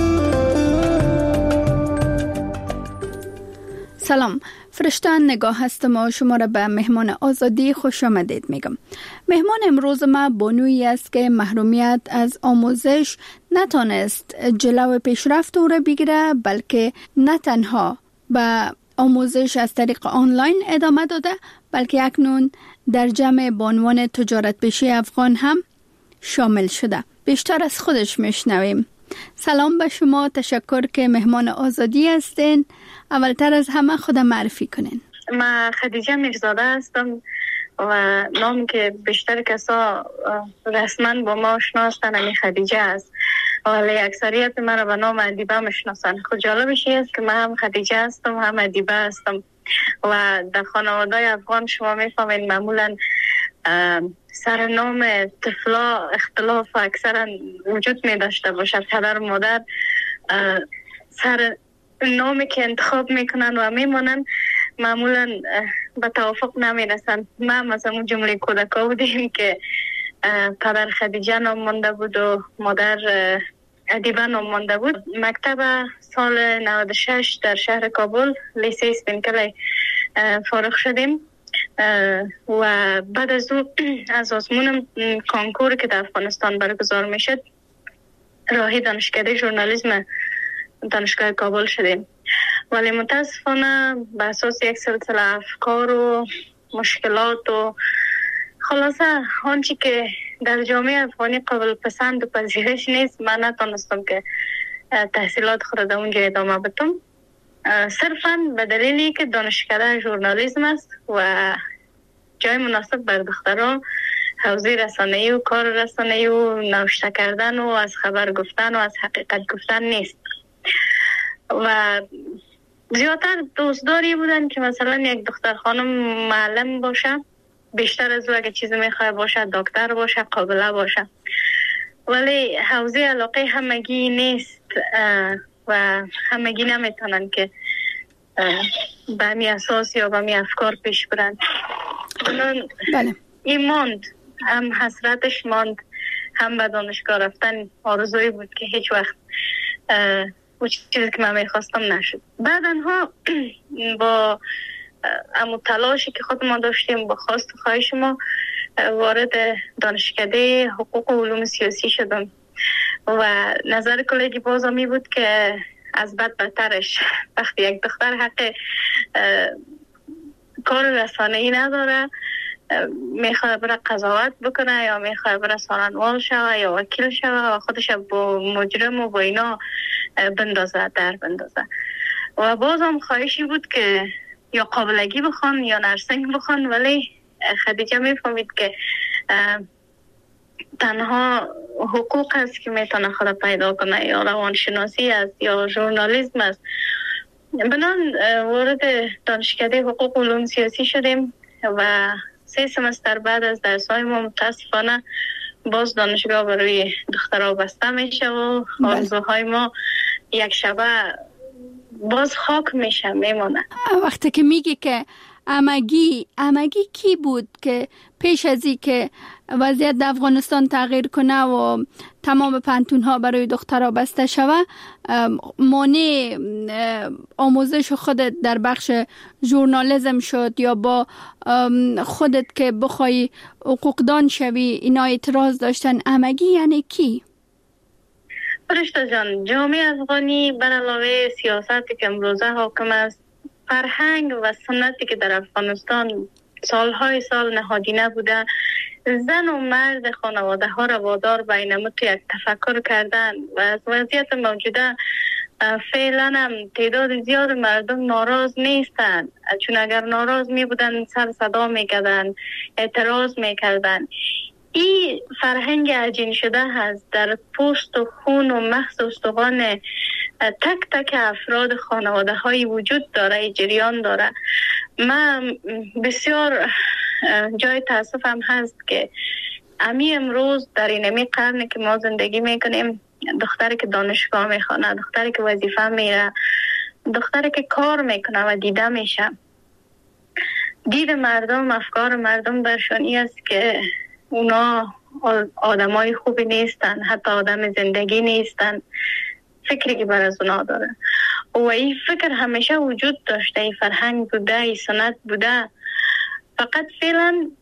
سلام، فرشتان نگاه هستم و شما را به مهمان آزادی خوش آمدید میگم. مهمان امروز ما بانویی است که محرومیت از آموزش نتانست جلو پیشرفت او را بگیره، بلکه نه تنها به آموزش از طریق آنلاین ادامه داده، بلکه اکنون در جمع بانوان تجارت پیشه افغان هم شامل شده. بیشتر از خودش میشنویم. سلام به شما، تشکر که مهمان آزادی هستین. اولتر از همه خودم معرفی کنین. من خدیجه میرزاده هستم و نام که بیشتر کسا رسما با ما آشنا هستن همین خدیجه است، ولی اکثریت من رو به نام ادیبه میشناسن. خود جالبش است که من هم خدیجه هستم هم ادیبه هستم و در خانواده افغان شما میفهمین معمولا سرنام طفلا اختلاف اکثرا وجود می داشته باشد. پدر و مادر سر نامی که انتخاب میکنن و میمونن معمولا به توافق نمیرسن. ما مثلا اون جمله کودکا بودیم که پدر خدیجه نام مانده بود و مادر ادیبه نام مانده بود. مکتب سال نود و شش در شهر کابل لیسه اسپینکلی فارغ شدیم و بعد از او از آزمون کانکور که در افغانستان برگزار میشد راهی دانشکده ژورنالیسم دانشگاه کابل شدیم، ولی متاسفانه به اساس یک سلسله افکار و مشکلات و خلاصه آنچه که در جامعه افغانی قابل پسند و پذیرش نیست، من نتونستم که تحصیلات خود در اونجا ادامه بدم، صرفا به دلیلی که دانشکده ژورنالیسم است و جای مناسب بر دختران حوزه رسانه‌ای و کار رسانه‌ای و نوشته کردن و از خبر گفتن و از حقیقت گفتن نیست. و زیادتر دوستداری بودن که مثلا یک دختر خانم معلم باشه، بیشتر از او اگه چیزی میخواه باشه دکتر باشه، قابله باشه، ولی حوزه علاقه همگی نیست و همگی نمیتونن که به همی اساس یا به همی افکار پیش برن. بله. این ماند، هم حسرتش ماند، هم به دانشگاه رفتن آرزوی بود که هیچ وقت اون چیزی که من میخواستم نشد. بعد انها با امو تلاشی که خود ما داشتیم با خواست و خواهش ما وارد دانشکده حقوق و علوم سیاسی شدم و نظر کلیگی بازم می بود که از بد بدترش وقتی یک دختر حق کار رسانه‌ای نداره، میخواد بره قضاوت بکنه یا میخواد بره سخنوال شوه یا وکیل شوه و خودش با مجرم و با اینا بندازه در بندازه. و بازم خواهشی بود که یا قابلگی بخوان یا نرسنگ بخوان، ولی خدیجه میفهمید که تنها حقوق است که میتونه خود پیدا کنه، یا روانشناسی است یا ژورنالیسم است. بنان وارد دانشکده حقوق و علوم سیاسی شدیم و سه سمستر بعد از درس‌های ما متاسفانه باز دانشگاه برای دخترها بسته میشه و آرزوهای ما یک شبه باز خاک میشه میمونه. وقتی که میگی که امگی امگی کی بود که پیش از این که وضعیت در افغانستان تغییر کنه و تمام پانتون ها برای دخترها بسته شوه، مانع آموزش خودت در بخش ژورنالیسم شد یا با خودت که بخوای حقوقدان شوی اینا اعتراض داشتن؟ امگی یعنی کی؟ فرشته جان، جامعه افغانی بر علاوه سیاستی که امروزه حاکم است، فرهنگ و سنتی که در افغانستان سالهای سال نهادینه بوده، زن و مرد خانواده ها را وادار به این تو یک تفکر کردن و از وضعیت موجوده فعلا هم تعداد زیاد مردم ناراض نیستند، چون اگر ناراض می بودن سر صدا می کردن، اعتراض می کردن. این فرهنگ عجین شده هست در پوست و خون و مغز و استخوان تک تک افراد خانواده های وجود داره، جریان داره. من بسیار جای تاسفم هست که امی امروز در این امی قرن که ما زندگی میکنیم، دختری که دانشگاه میخوانه، دختری که وظیفه میره، دختری که کار میکنه و دیده میشه، دید مردم، افکار مردم برشانی است که اونا آدمای خوبی نیستن، حتی آدم زندگی نیستن، فکری که بر از اونا داره. و این فکر همیشه وجود داشته، این فرهنگ بوده، این سنت بوده، فقط فعلا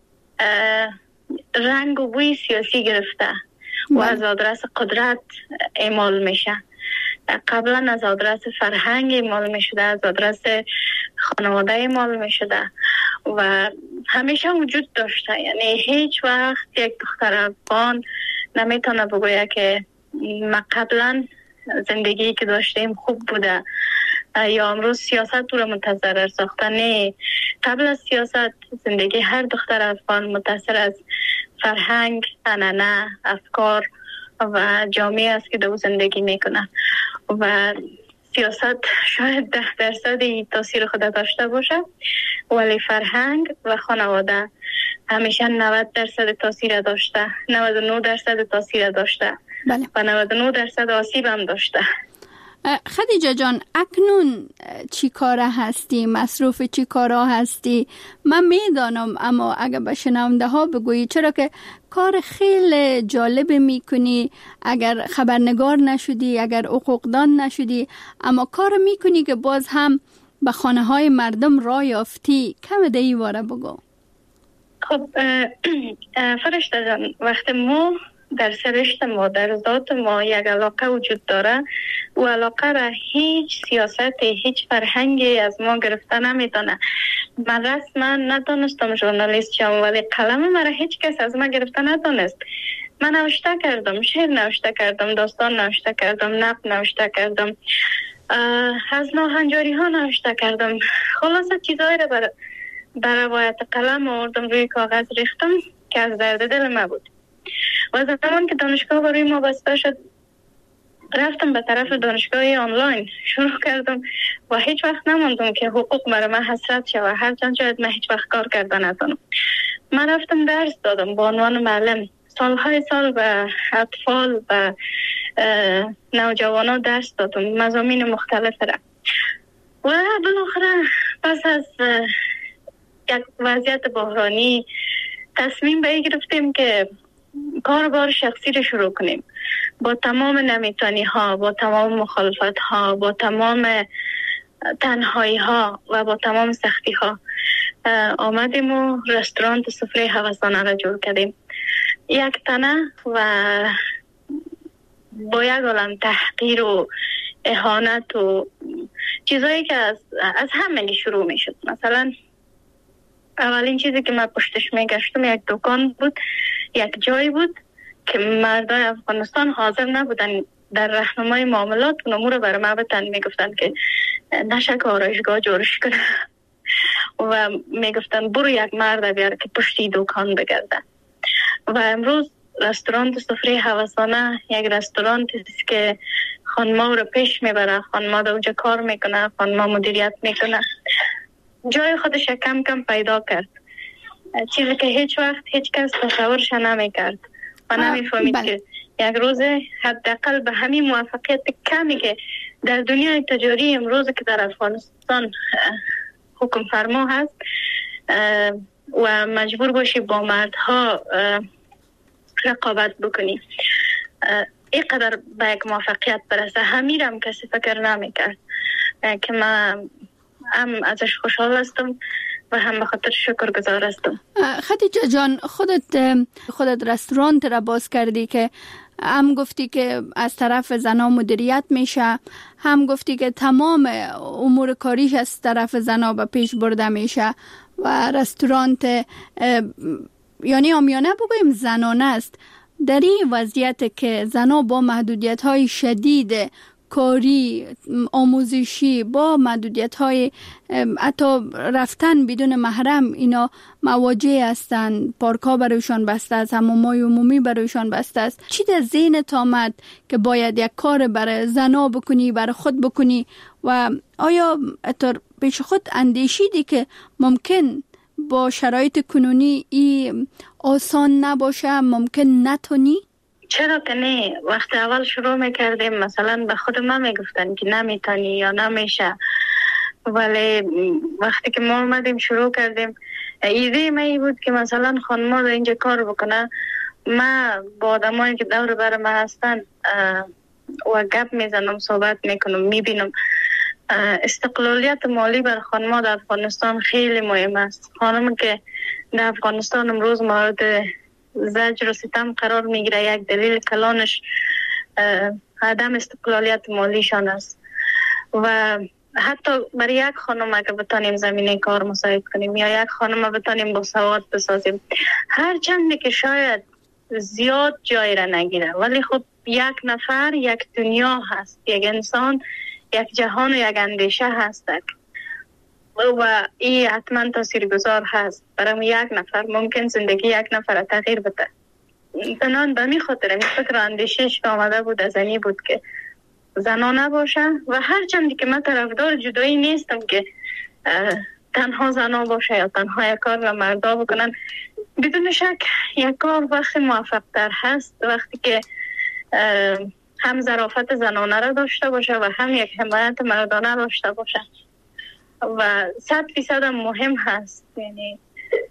رنگ و بوی سیاسی گرفته و از آدرس قدرت اعمال میشه. قبلا از آدرس فرهنگ اعمال میشده، از آدرس خانواده اعمال میشده و همیشه وجود داشته. یعنی هیچ وقت یک دختر افغان نمیتونه بگویه که ما قبلا زندگی که داشتیم خوب بوده یا امروز سیاست تو را متضرر ساخته. نه، قبل از سیاست زندگی هر دختر افغان متاثر از فرهنگ، عنعنه، افکار و جامعه است که دو زندگی میکنه و سیاست شاید ده درصد تاثیر خود داشته باشه، ولی فرهنگ و خانواده همیشه نود درصد تاثیر داشته، نود و نه درصد تاثیر داشته. بله. و نود و نه درصد آسیب هم داشته. خدیجه جان، اکنون چی کاره هستی؟ مصروف چی کارا هستی؟ من میدانم، اما اگر به شنونده ها بگویی، چرا که کار خیلی جالب میکنی، اگر خبرنگار نشدی، اگر حقوقدان نشدی، اما کار میکنی که باز هم به خانه های مردم راه یافتی. کم ده ای واره بگو. خب فرشته جان، وقتی ما در سرشت ما، در ذات ما یک علاقه وجود داره، و علاقه را هیچ سیاست، هیچ فرهنگی از ما گرفته نمیتونه. من رسما ندانستم ژورنالیست شم، ولی قلم مرا هیچ کس از ما گرفته ندانست. من نوشته کردم، شعر نوشته کردم، داستان نوشته کردم، نقد نوشته کردم، از ناهنجاری ها نوشته کردم. خلاصه چیزایی را بر بر روایت قلم آوردم، روی کاغذ ریختم که از درد دل ما بود. و زمان که دانشگاه برای ما بسته شد، رفتم به طرف دانشگاه آنلاین، شروع کردم و هیچ وقت نماندم که حقوق برای من حسرت شود، هرچند شاید من هیچ وقت کار کرده نتونم. من رفتم درس دادم به عنوان معلم، سالهای سال به اطفال و نوجوانان درس دادم، مضامین مختلف را. و بالاخره پس از یک وضعیت بحرانی تصمیم به این گرفتیم که کاربار شخصی رو شروع کنیم. با تمام نمیتانی ها، با تمام مخالفت ها، با تمام تنهایی ها و با تمام سختی ها آمدیم و رستوران سفره هوسانه را جور کردیم. یک تنه و با یک عالم تحقیر و اهانت و چیزایی که از, از همه شروع می شد. مثلا اولین چیزی که من پشتش می گشتم یک دکان بود، یک جایی بود که مردای افغانستان حاضر نبودن در راهنمای معاملات و امور رو برای ما بتن. می گفتن که نشه که آرایشگاه جورش کنه و می گفتن برو یک مرد بیار که پشتی دکان بگرده. و امروز رستوران سفره هوسانه یک رستوران است که خانما رو پیش میبره، خانما در اونجا کار میکنه، خانما مدیریت میکنه، جای خودش کم کم پیدا کرد. چیزی که هیچ وقت هیچ کس تصورش نمیکرد و نمیفهمید که یک روز حداقل به همین موفقیت کمی که در دنیای تجاری امروز که در افغانستان حکم فرما هست و مجبور باشی با مردها رقابت بکنی، اینقدر به یک موفقیت برسه، همیرم کسی فکر نمیکرد که من هم ازش خوشحال هستم و هم به خاطر شکر گزار هستم. خدیجه جان، خودت خودت رستوران را باز کردی که هم گفتی که از طرف زنا مدیریت میشه، هم گفتی که تمام امور کاریش از طرف زنا به پیش برده میشه و رستورانت یعنی آمیانه بگویم زنانه است. در این وضعیت که زنا با محدودیت های شدید کاری، آموزشی، با محدودیت های حتی رفتن بدون محرم اینا مواجه هستند، پارک ها برایشان بسته است، حمام های عمومی برایشان بسته است، چی در ذهنت آمد که باید یک کار برای زنا بکنی، برای خود بکنی و آیا اتر پیش خود اندیشیدی که ممکن با شرایط کنونی ای آسان نباشه، ممکن نتونی؟ چرا که نه، وقت اول شروع میکردیم مثلا به خود ما میگفتن که نمیتونی یا نمیشه، ولی وقتی که ما اومدیم شروع کردیم ایده ما ای بود که مثلا خانم در اینجا کار بکنه، ما با آدمایی که دور بر ما هستن و گپ میزنم، صحبت میکنم، میبینم استقلالیت مالی بر خانم در افغانستان خیلی مهم است. خانم که در افغانستان امروز مورد زجر و ستم قرار میگیره، یک دلیل کلانش عدم استقلالیت مالیشان است و حتی برای یک خانم اگه بتانیم زمینه کار مساعد کنیم یا یک خانم بتانیم با سواد بسازیم، هر چندی که شاید زیاد جای را نگیره، ولی خب یک نفر یک دنیا هست، یک انسان یک جهان و یک اندیشه هست و این حتما تاثیرگذار هست برای یک نفر. ممکن زندگی یک نفر تغییر بده. تنان به می خاطر این فکر اندیشش که آمده بود از اینی بود که زنا نباشه و هر چندی که من طرفدار جدایی نیستم که تنها زنا باشه یا تنها یک کار و مردا بکنن. بدون شک یک کار وقتی موفق تر هست وقتی که هم ظرافت زنانه را داشته باشه و هم یک حمایت مردانه داشته باشه و صد فیصد مهم هست. یعنی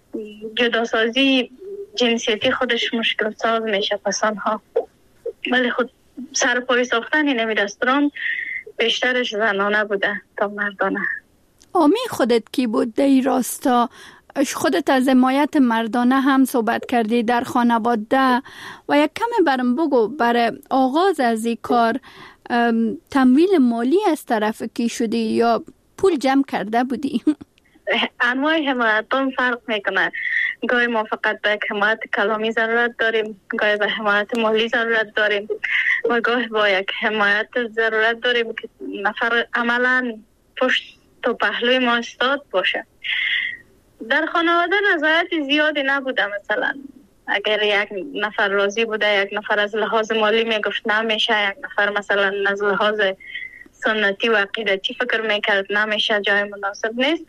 جداسازی جنسیتی خودش مشکل ساز میشه پسان ها، ولی خود سر پای ساختن این رستوران بیشترش زنانه بوده تا مردانه. آمی خودت کی بود در این راستا؟ خودت از حمایت مردانه هم صحبت کردی در خانواده و یک کم برم بگو برای آغاز از این کار تمویل مالی از طرف کی شدی یا پول جمع کرده بودی؟ انواع حمایت هم فرق میکنه. گاهی ما فقط به حمایت کلامی ضرورت داریم، گاهی به حمایت مالی ضرورت داریم و گاهی با یک حمایت ضرورت داریم که نفر عملا پشت و پهلوی ما استاد باشه. در خانواده رضایت زیادی نبوده. مثلا اگر یک نفر راضی بوده، یک نفر از لحاظ مالی میگفت نمیشه، یک نفر مثلا از لحاظ سنتی و عقیدتی فکر میکرد نمیشه، جای مناسب نیست.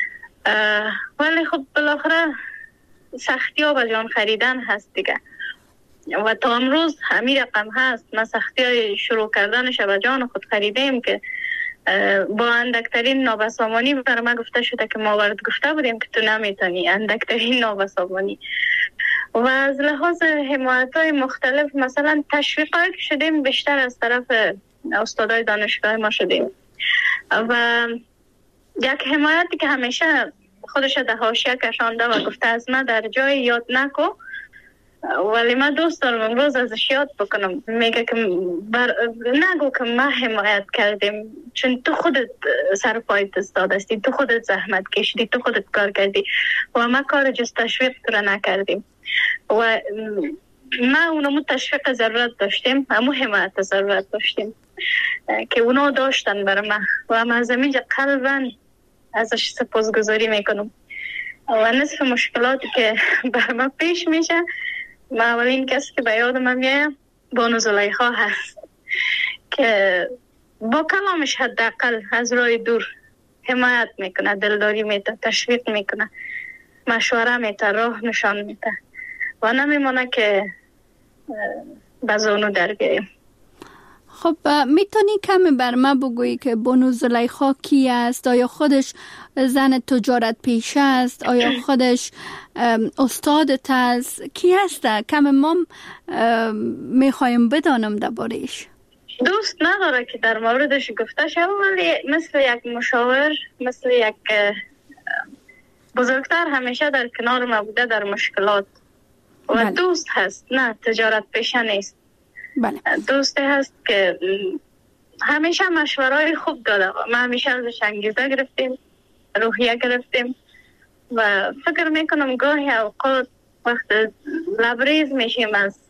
ولی خب بالاخره سختی ها به جان خریدن هست دیگه و تا امروز همین رقم هست. ما سختی های شروع کردنش به جان خود خریدیم که با اندکترین نابسامانی بر ما گفته شده که ما ورد گفته بودیم که تو نمیتونی، اندکترین نابسامانی. و از لحاظ حمایت های مختلف مثلا تشویق هایی که شدیم بیشتر از طرف استادای دانشگاه ما شدیم و یک حمایتی که همیشه خودش در حاشیه کشانده و گفته از من در جای یاد نکو، ولی من دوست دارم امروز ازش یاد بکنم. میگه که بر... نگو که ما حمایت کردیم، چون تو خودت سر پایت استاد هستی، تو خودت زحمت کشیدی، تو خودت کار کردی و ما کار جز تشویق تو را نکردیم و ما اونمو تشویق ضرورت داشتیم، همو حمایت ضرورت داشتیم که اونا داشتن برای ما و ما از اینجا قلباً ازش سپاسگزاری میکنم. و نصف مشکلاتی که بر ما پیش میشه، ما اولین کسی که به یاد من میاد بانو زلیخا هست که با کلامش حداقل از راه دور حمایت میکنه، دلداری میده، تشویق میکنه. مشوره میته، راه نشان میته و نمیمونه که بزانو در بیاییم. خب میتونی کمی بر ما بگویی که بانو زلیخا کی است؟ آیا خودش زن تجارت پیشه است؟ آیا خودش استادت است؟ کی است؟ کمی ما میخوایم بدانم درباره‌اش. دوست نداره که در موردش گفته شد، ولی مثل یک مشاور، مثل یک بزرگتر همیشه در کنار ما بوده در مشکلات و بله. دوست هست، نه تجارت پیشه نیست. بله. دوستی هست که همیشه مشورای خوب داده. ما همیشه ازش انگیزه گرفتیم، روحیه گرفتیم و فکر میکنم گاهی اوقات وقت لبریز میشیم از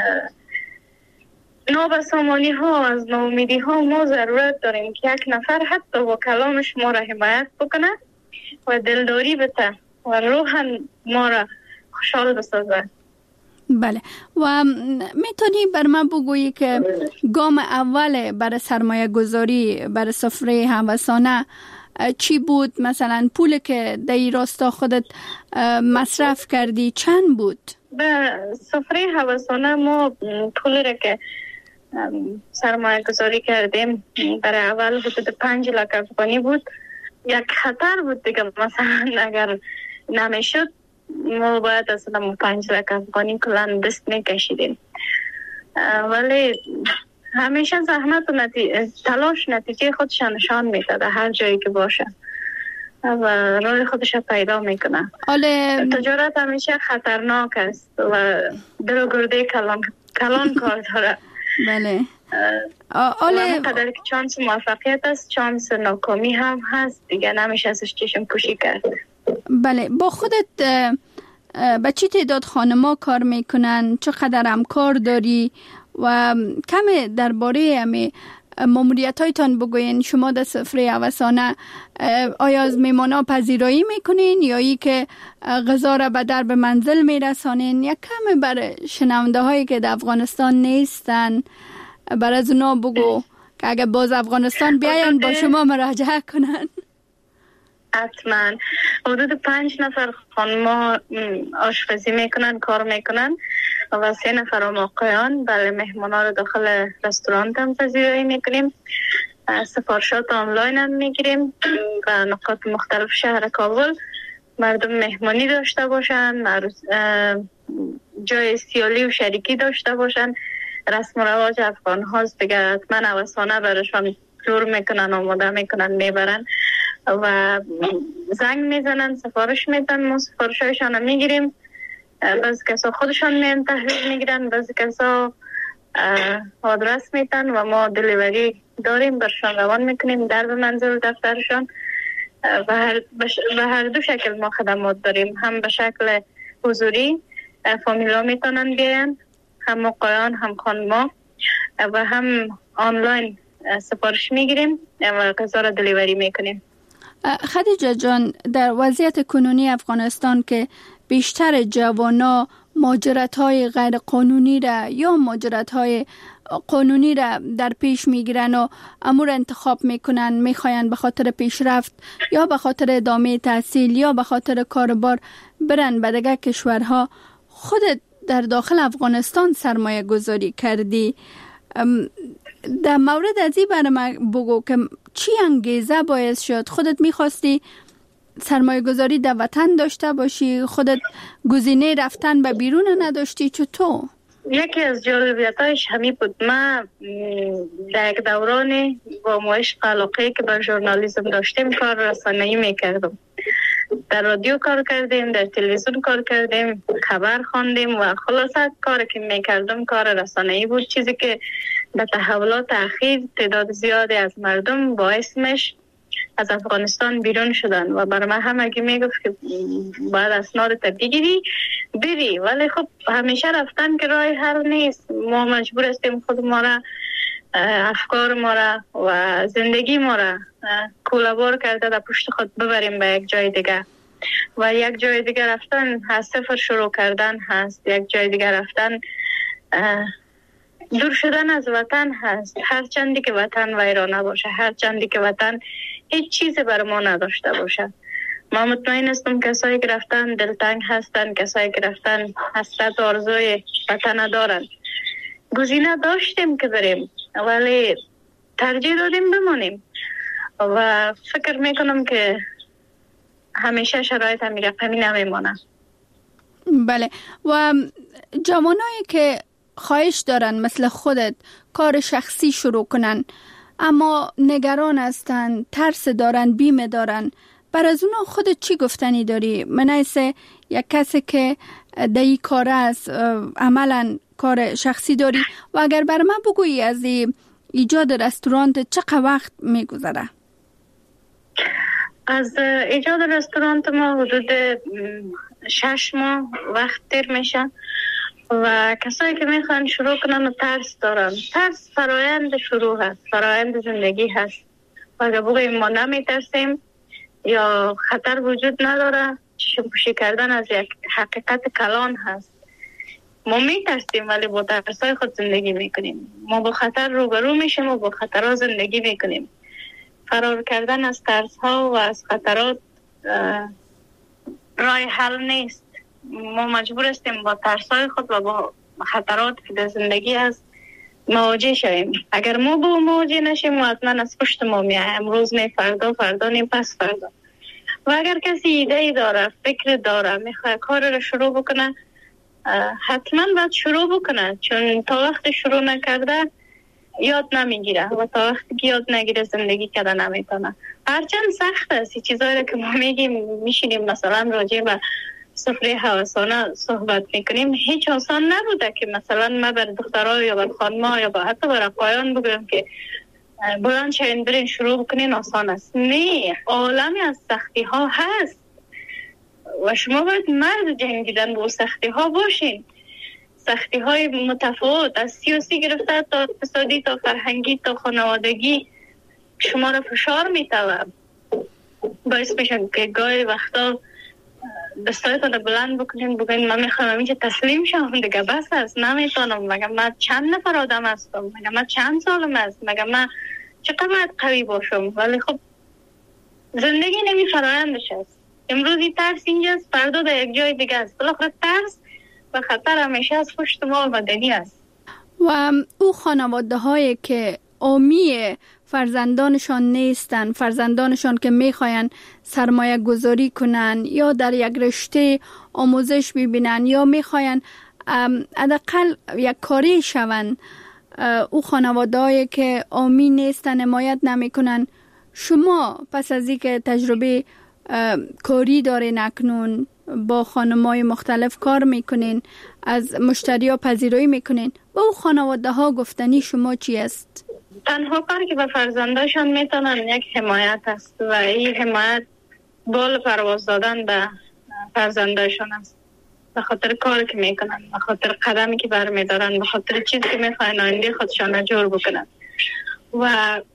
نابسامانی ها، از ناامیدی ها، ما ضرورت داریم که یک نفر حتی با کلامش ما را حمایت بکنه و دلداری بده و روحاً ما را خوشحال بسازه. بله. و میتونی بر من بگویی که گام اول برای سرمایه گذاری برای سفره هوسانه چی بود؟ مثلا پول که در این راستا خودت مصرف کردی چند بود؟ به سفره هوسانه ما پولی را که سرمایه گذاری کردیم برای اول حدود پنج لک افغانی بود. یک خطر بود دیگه، مثلا اگر نمیشد ما باید اصلا پنج لک افغانی کلان دست میکشیدیم، ولی همیشه زحمت و نتیجه تلاش نتیجه خودش نشان میده در هر جایی که باشه و راه خودش پیدا میکنه. آله... تجارت همیشه خطرناک است و دل و گرده کلان, کلان کار داره. بله. آله قدر که چانس موفقیت است، چانس ناکامی هم هست دیگه، نمیشه ازش چشم پوشی کرد. بله. با خودت به چی تعداد خانما کار میکنن؟ چقدر همکار داری؟ و کمی درباره امی ماموریت هایتان بگوین. شما در سفره هوسانه آیا از میمانا پذیرایی میکنین یا ای که غذا را به درب منزل میرسانین؟ یا کمی بر شنونده هایی که در افغانستان نیستن بر از اونا بگو که اگر باز افغانستان بیاین با شما مراجعه کنن. حتما حدود پنج نفر خانما آشپزی میکنن، کار میکنن و سه نفر هم آقایان. بله، مهمانا رو داخل رستوران هم پذیرایی میکنیم، سفارشات آنلاین هم میگیریم و نقاط مختلف شهر کابل مردم مهمانی داشته باشن، جای سیالی و شریکی داشته باشن. رسم و رواج افغان هاست دیگه، حتما هوسانه برشان جور میکنن، آماده میکنن، میبرن و زنگ میزنن، سفارش میدن، ما سفارشایشان رو میگیریم. بعضی کسا خودشان میان تحویل میگیرن، بعضی کسا آدرس میتن و ما دلیوری داریم برشان روان میکنیم در به منزل دفترشان. و هر, بش... و هر دو شکل ما خدمات داریم، هم به شکل حضوری فامیلا میتونن بیان، هم آقایان هم خانما، و هم آنلاین سفارش میگیریم و غذا را دلیوری میکنیم. خدیجه جان، در وضعیت کنونی افغانستان که بیشتر جوانا مهاجرت‌های غیر قانونی را یا مهاجرت‌های قانونی را در پیش میگیرن و امور انتخاب میکنن، میخواین به خاطر پیشرفت یا به خاطر ادامه تحصیل یا به خاطر کاربار برن به دیگر کشورها، خودت در داخل افغانستان سرمایه گذاری کردی. در مورد از این برای من بگو که چی انگیزه باعث شد خودت میخواستی سرمایه گذاری در وطن داشته باشی، خودت گزینه رفتن به بیرون نداشتی؟ چطور؟ یکی از جالبیتایش همین بود. من در یک دورانی با مشق علاقه که بر ژورنالیسم داشتیم کار رسانه‌ای میکردم. در رادیو کار کردیم، در تلویزیون کار کردیم، خبر خواندیم و خلاصه کاری که میکردم کار رسانه‌ای بود، چیزی که به تحولات اخیر تعداد زیادی از مردم باعث میشه از افغانستان بیرون شدن و برای من همگی میگفت که باید اسناد تا بگیری بری، ولی خب همیشه رفتن که راه حل نیست. ما مجبور هستیم خود ما را، افکار ما را و زندگی ما را کولابور کرده در پشت خود ببریم به یک جای دیگه و یک جای دیگه رفتن از صفر شروع کردن هست، یک جای دیگه رفتن دور شدن از وطن هست. هر چندی که وطن ویرانه باشه، هر چندی که وطن هیچ چیزی بر ما نداشته باشه، ما مطمئن هستم کسایی که رفتن دلتنگ هستن، کسایی که رفتن حسرت و آرزوی وطن دارن. گزینه داشتیم که بریم ولی ترجیح دادیم بمانیم و فکر میکنم که همیشه شرایط همین رقمی نمیمانه. بله. و جوانایی که خواهش دارن مثل خودت کار شخصی شروع کنن اما نگران هستن، ترس دارن، بیمه دارن، بر از اونا خودت چی گفتنی داری؟ منایسه یک کسی که دایی کار است، عملا کار شخصی داری و اگر بر من بگویی از ایجاد رستورانت چقدر وقت میگذره؟ از ایجاد رستورانت ما حدود شش ماه وقت تیر میشه و کسایی که میخوان شروع کنن و ترس دارن. ترس فرایند شروع هست، فرایند زندگی هست و اگر بگوییم ما نمیترسیم یا خطر وجود نداره، چشم پوشی کردن از یک حقیقت کلان هست. ما میترسیم ولی با ترسای خود زندگی میکنیم. ما با خطر روبرو میشیم و با خطرها زندگی میکنیم. فرار کردن از ترس ها و از خطرات راه حل نیست. ما مجبور هستیم با ترس های خود و با خطرات که در زندگی هست مواجه شویم. اگر ما با مواجه نشیم و حتما از پشت ما میایه، امروز نه فردا، فردا نه پس فردا. و اگر کسی ایده ای داره، فکر داره، میخواد کار رو شروع بکنه، حتما باید شروع بکنه، چون تا وقت شروع نکرده یاد نمیگیره و تا وقتی که یاد نگیره زندگی کرده نمیتونه. هرچند سخت است این چیزایی که ما میگیم، میشینیم مثلا راجع به سفره هوسانه صحبت میکنیم، هیچ آسان نبوده که مثلا ما بر دخترها یا بر خانم‌ها یا با حتی بر آقایان بگم که بلند شوین برین شروع بکنین آسان است. نه، عالمی از سختی ها هست و شما باید مرد جنگیدن با سختی ها باشین. سختی های متفاوت از سیاسی گرفته تا اقتصادی تا فرهنگی تا خانوادگی شما را فشار میتوه، باعث میشن که گاهی وقتا دستایتان بلند بکنین بگین من میخوام اینجا تسلیم شم دیگه، بس است، نمیتونم، مگه من چند نفر آدم هستم، مگه من چند سالم است، مگه من چقدر باید قوی باشم. ولی خب زندگی نمی فرایندش است. امروزی ترس اینجاست، فردا در یک جای دیگه است. بالاخره ترس و خطر همیشه از پشت ما مدنی است. و او خانواده هایی که امی فرزندانشان نیستن، فرزندانشان که میخواین سرمایه گذاری کنن یا در یک رشته آموزش ببینن یا میخواین حداقل یک کاری شون، او خانواده هایی که امی نیستن، حمایت نمیکنن، شما پس از اینکه تجربه کاری دارین، اکنون با خانمای مختلف کار میکنین، از مشتری ها پذیرایی میکنین، با او خانواده ها گفتنی شما چی است؟ تنها کاری که به فرزنداشان میتونن یک حمایت است و این حمایت بال پرواز دادن به فرزنداشان است، به خاطر کاری که میکنن، به خاطر قدمی که برمیدارن، به خاطر چیزی که میخواین آینده خودشان جور بکنن. و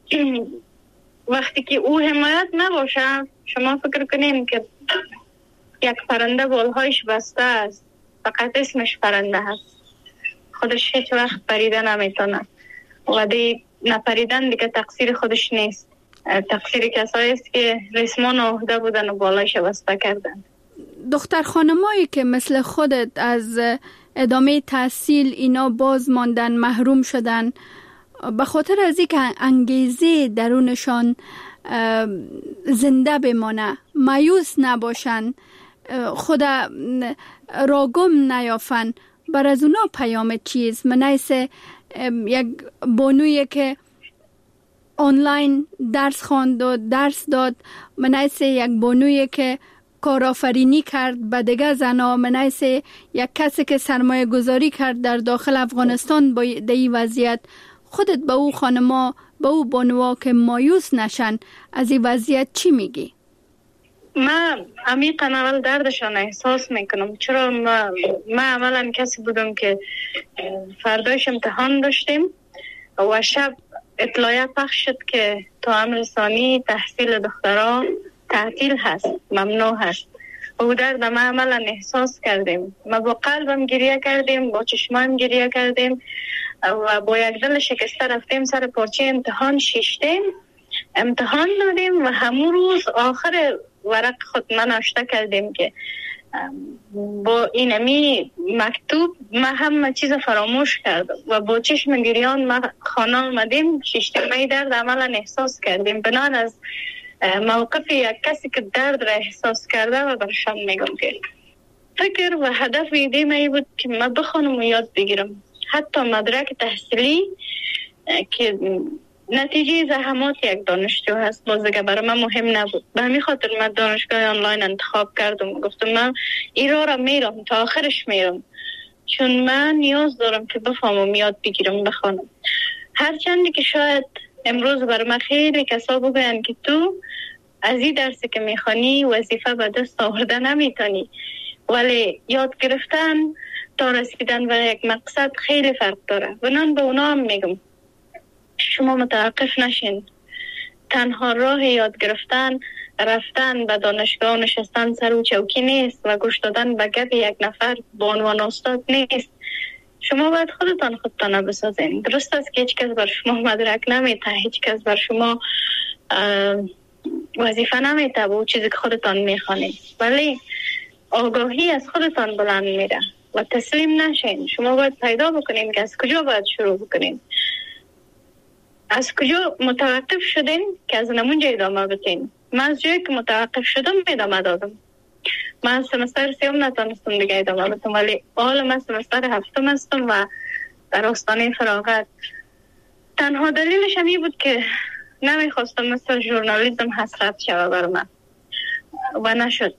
وقتی که او حمایت نباشه، شما فکر کنین که یک پرنده بالهایش بسته است، فقط اسمش پرنده هست، خودش هیچ وقت پریده نمیتونه و دی نپریدن دیگه تقصیر خودش نیست، تقصیر کسایی است که ریسمان عهده بودن و بالایش بسته کردن. دختر خانمایی که مثل خودت از ادامه تحصیل اینا باز ماندن، محروم شدن، به خاطر از اینکه انگیزه درونشان زنده بمانه، مایوس نباشن، خود راگم نیافن، بر از اونا پیام چیز؟ منایس یک بانویی که آنلاین درس خواند و درس داد، منایس یک بانویی که کارآفرینی کرد به دیگه زنا، منایس یک کسی که سرمایه گذاری کرد در داخل افغانستان با دی وضعیت. خودت به او خانما، به او بانوها که مایوس نشن از این وضعیت چی میگی؟ من عمیقاً اول دردشان احساس میکنم، چرا ما, ما عملا کسی بودم که فردایش امتحان داشتیم و شب اطلاعیه پخش شد که تو امر ثانی تحصیل دخترها تعطیل هست، ممنوع هست. و درد ما عملا احساس کردیم، ما با قلبم گریه کردیم، با چشمایم گریه کردیم و با یک دل شکسته رفتیم سر پارچه امتحان شیشتیم، امتحان دادیم و همون روز آخر ورق خود من آشته کردیم که با اینمی مکتوب ما همه چیز فراموش کردم و با چشم گریان ما خانه آمدیم. ششتیمه درد عملا احساس کردیم بنان از موقف یک کسی که درد را احساس کرده و برشان میگم که فکر و هدف ایده من بود که من بخونم و یاد بگیرم. حتی مدرک تحصیلی که نتیجه زحمات یک دانشجو هست باز دیگه برای من مهم نبود. به همین خاطر من دانشگاه آنلاین انتخاب کردم و گفتم من ایران را میرم تا آخرش میرم، چون من نیاز دارم که بفهمم یاد بگیرم بخونم. هرچندی که شاید امروز برای من خیلی کسا بگوین که تو از این درسی که میخوانی وظیفه به دست آورده نمیتونی، ولی یاد گرفتن تا رسیدن به یک مقصد خیلی فرق داره. بنان به اونا هم میگم شما متوقف نشین. تنها راه یاد گرفتن رفتن به دانشگاه نشستن سر و چوکی نیست و گوش دادن به گپ یک نفر با عنوان استاد نیست. شما باید خودتان خودتان بسازین. درست است که هیچ کس بر شما مدرک نمیته، هیچ کس بر شما وظیفه نمیته با چیزی که خودتان میخوانید، ولی آگاهی از خودتان بلند میره و تسلیم نشین. شما باید پیدا بکنین که از کجا باید شروع بکنین، از کجا متوقف شدین که از نمونجا ادامه بتین. من از جایی که متوقف شدم ادامه دادم. من سمستر سیوم نتانستم دیگه ادامه بتم، ولی حالا من سمستر هفتم هستم و در آستانه فراغت. تنها دلیلش همی بود که نمیخواستم مثل ژورنالیسم حسرت شوه بر من و نشد.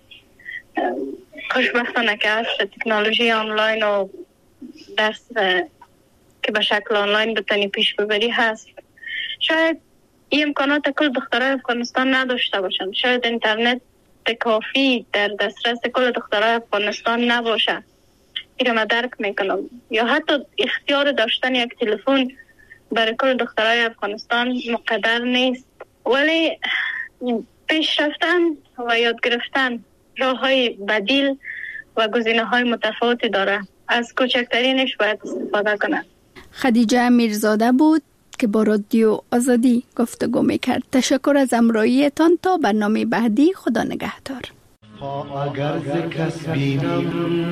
خوشبختانه که هست تکنولوژی آنلاین و درس که به شکل آنلاین بتانی پیش ببری هست. شاید این امکانات کل دخترای افغانستان نداشته باشند، شاید اینترنت کافی در دسترس کل دخترای افغانستان نباشه، این ما درک میکنم، یا حتی اختیار داشتن یک تلفن برای کل دخترای افغانستان مقدر نیست، ولی پیش رفتن و یاد گرفتن راه های بدیل و گزینه های متفاوتی داره. از کوچکترینش باید استفاده کنه. خدیجه میرزاده بود که با رادیو آزادی گفتگو میکرد. تشکر از همراهیتان. تا برنامه بعدی، خدا نگهدار. اگر ز کس بینم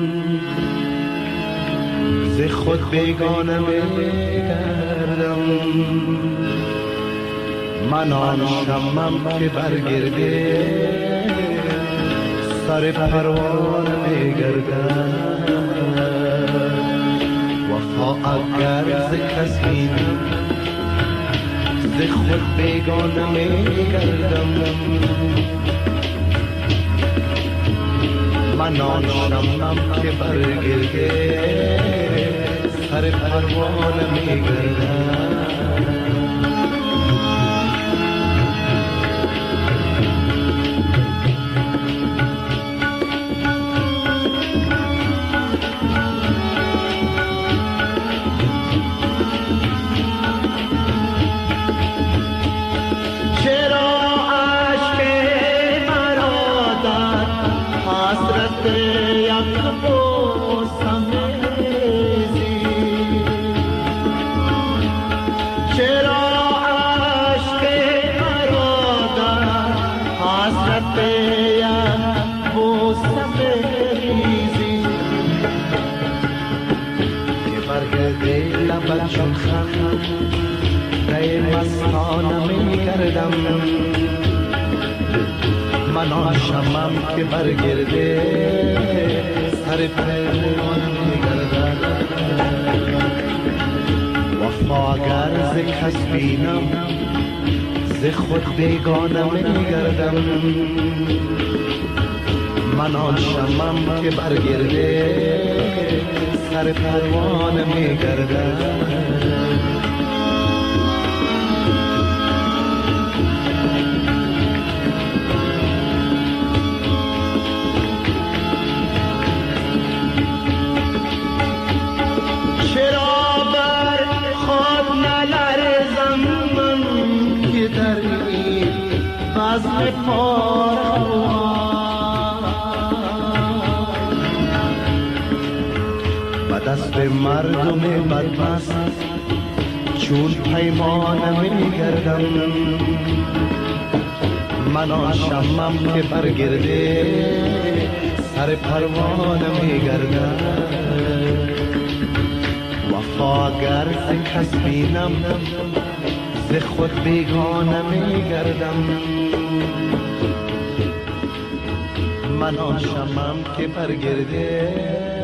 ز خود بیگانه میگردم، من آن شمم که برگرده سر پروانه میگردم. وفا اگر ز کس بینم ز خود بیگانه میگردم، من آن شمم که برگرده سر پروانه میگردم. چون خم ری مستانه میگردم، من آن شمم که برگرده سر پروانه میگردم. وفا اگر ز کس بینم ز خود بیگانه میگردم، من آن شمم که برگرده سر پروانه میگردم. چرا بر خود نلرزم من که در این بزم پارا دست مردم بدمست چون پیمانه میگردم، من آن شمم که برگرده سر پروانه میگردم وفا اگر ز کس بینم ز خود بیگانه میگردم من آن شمم که برگرده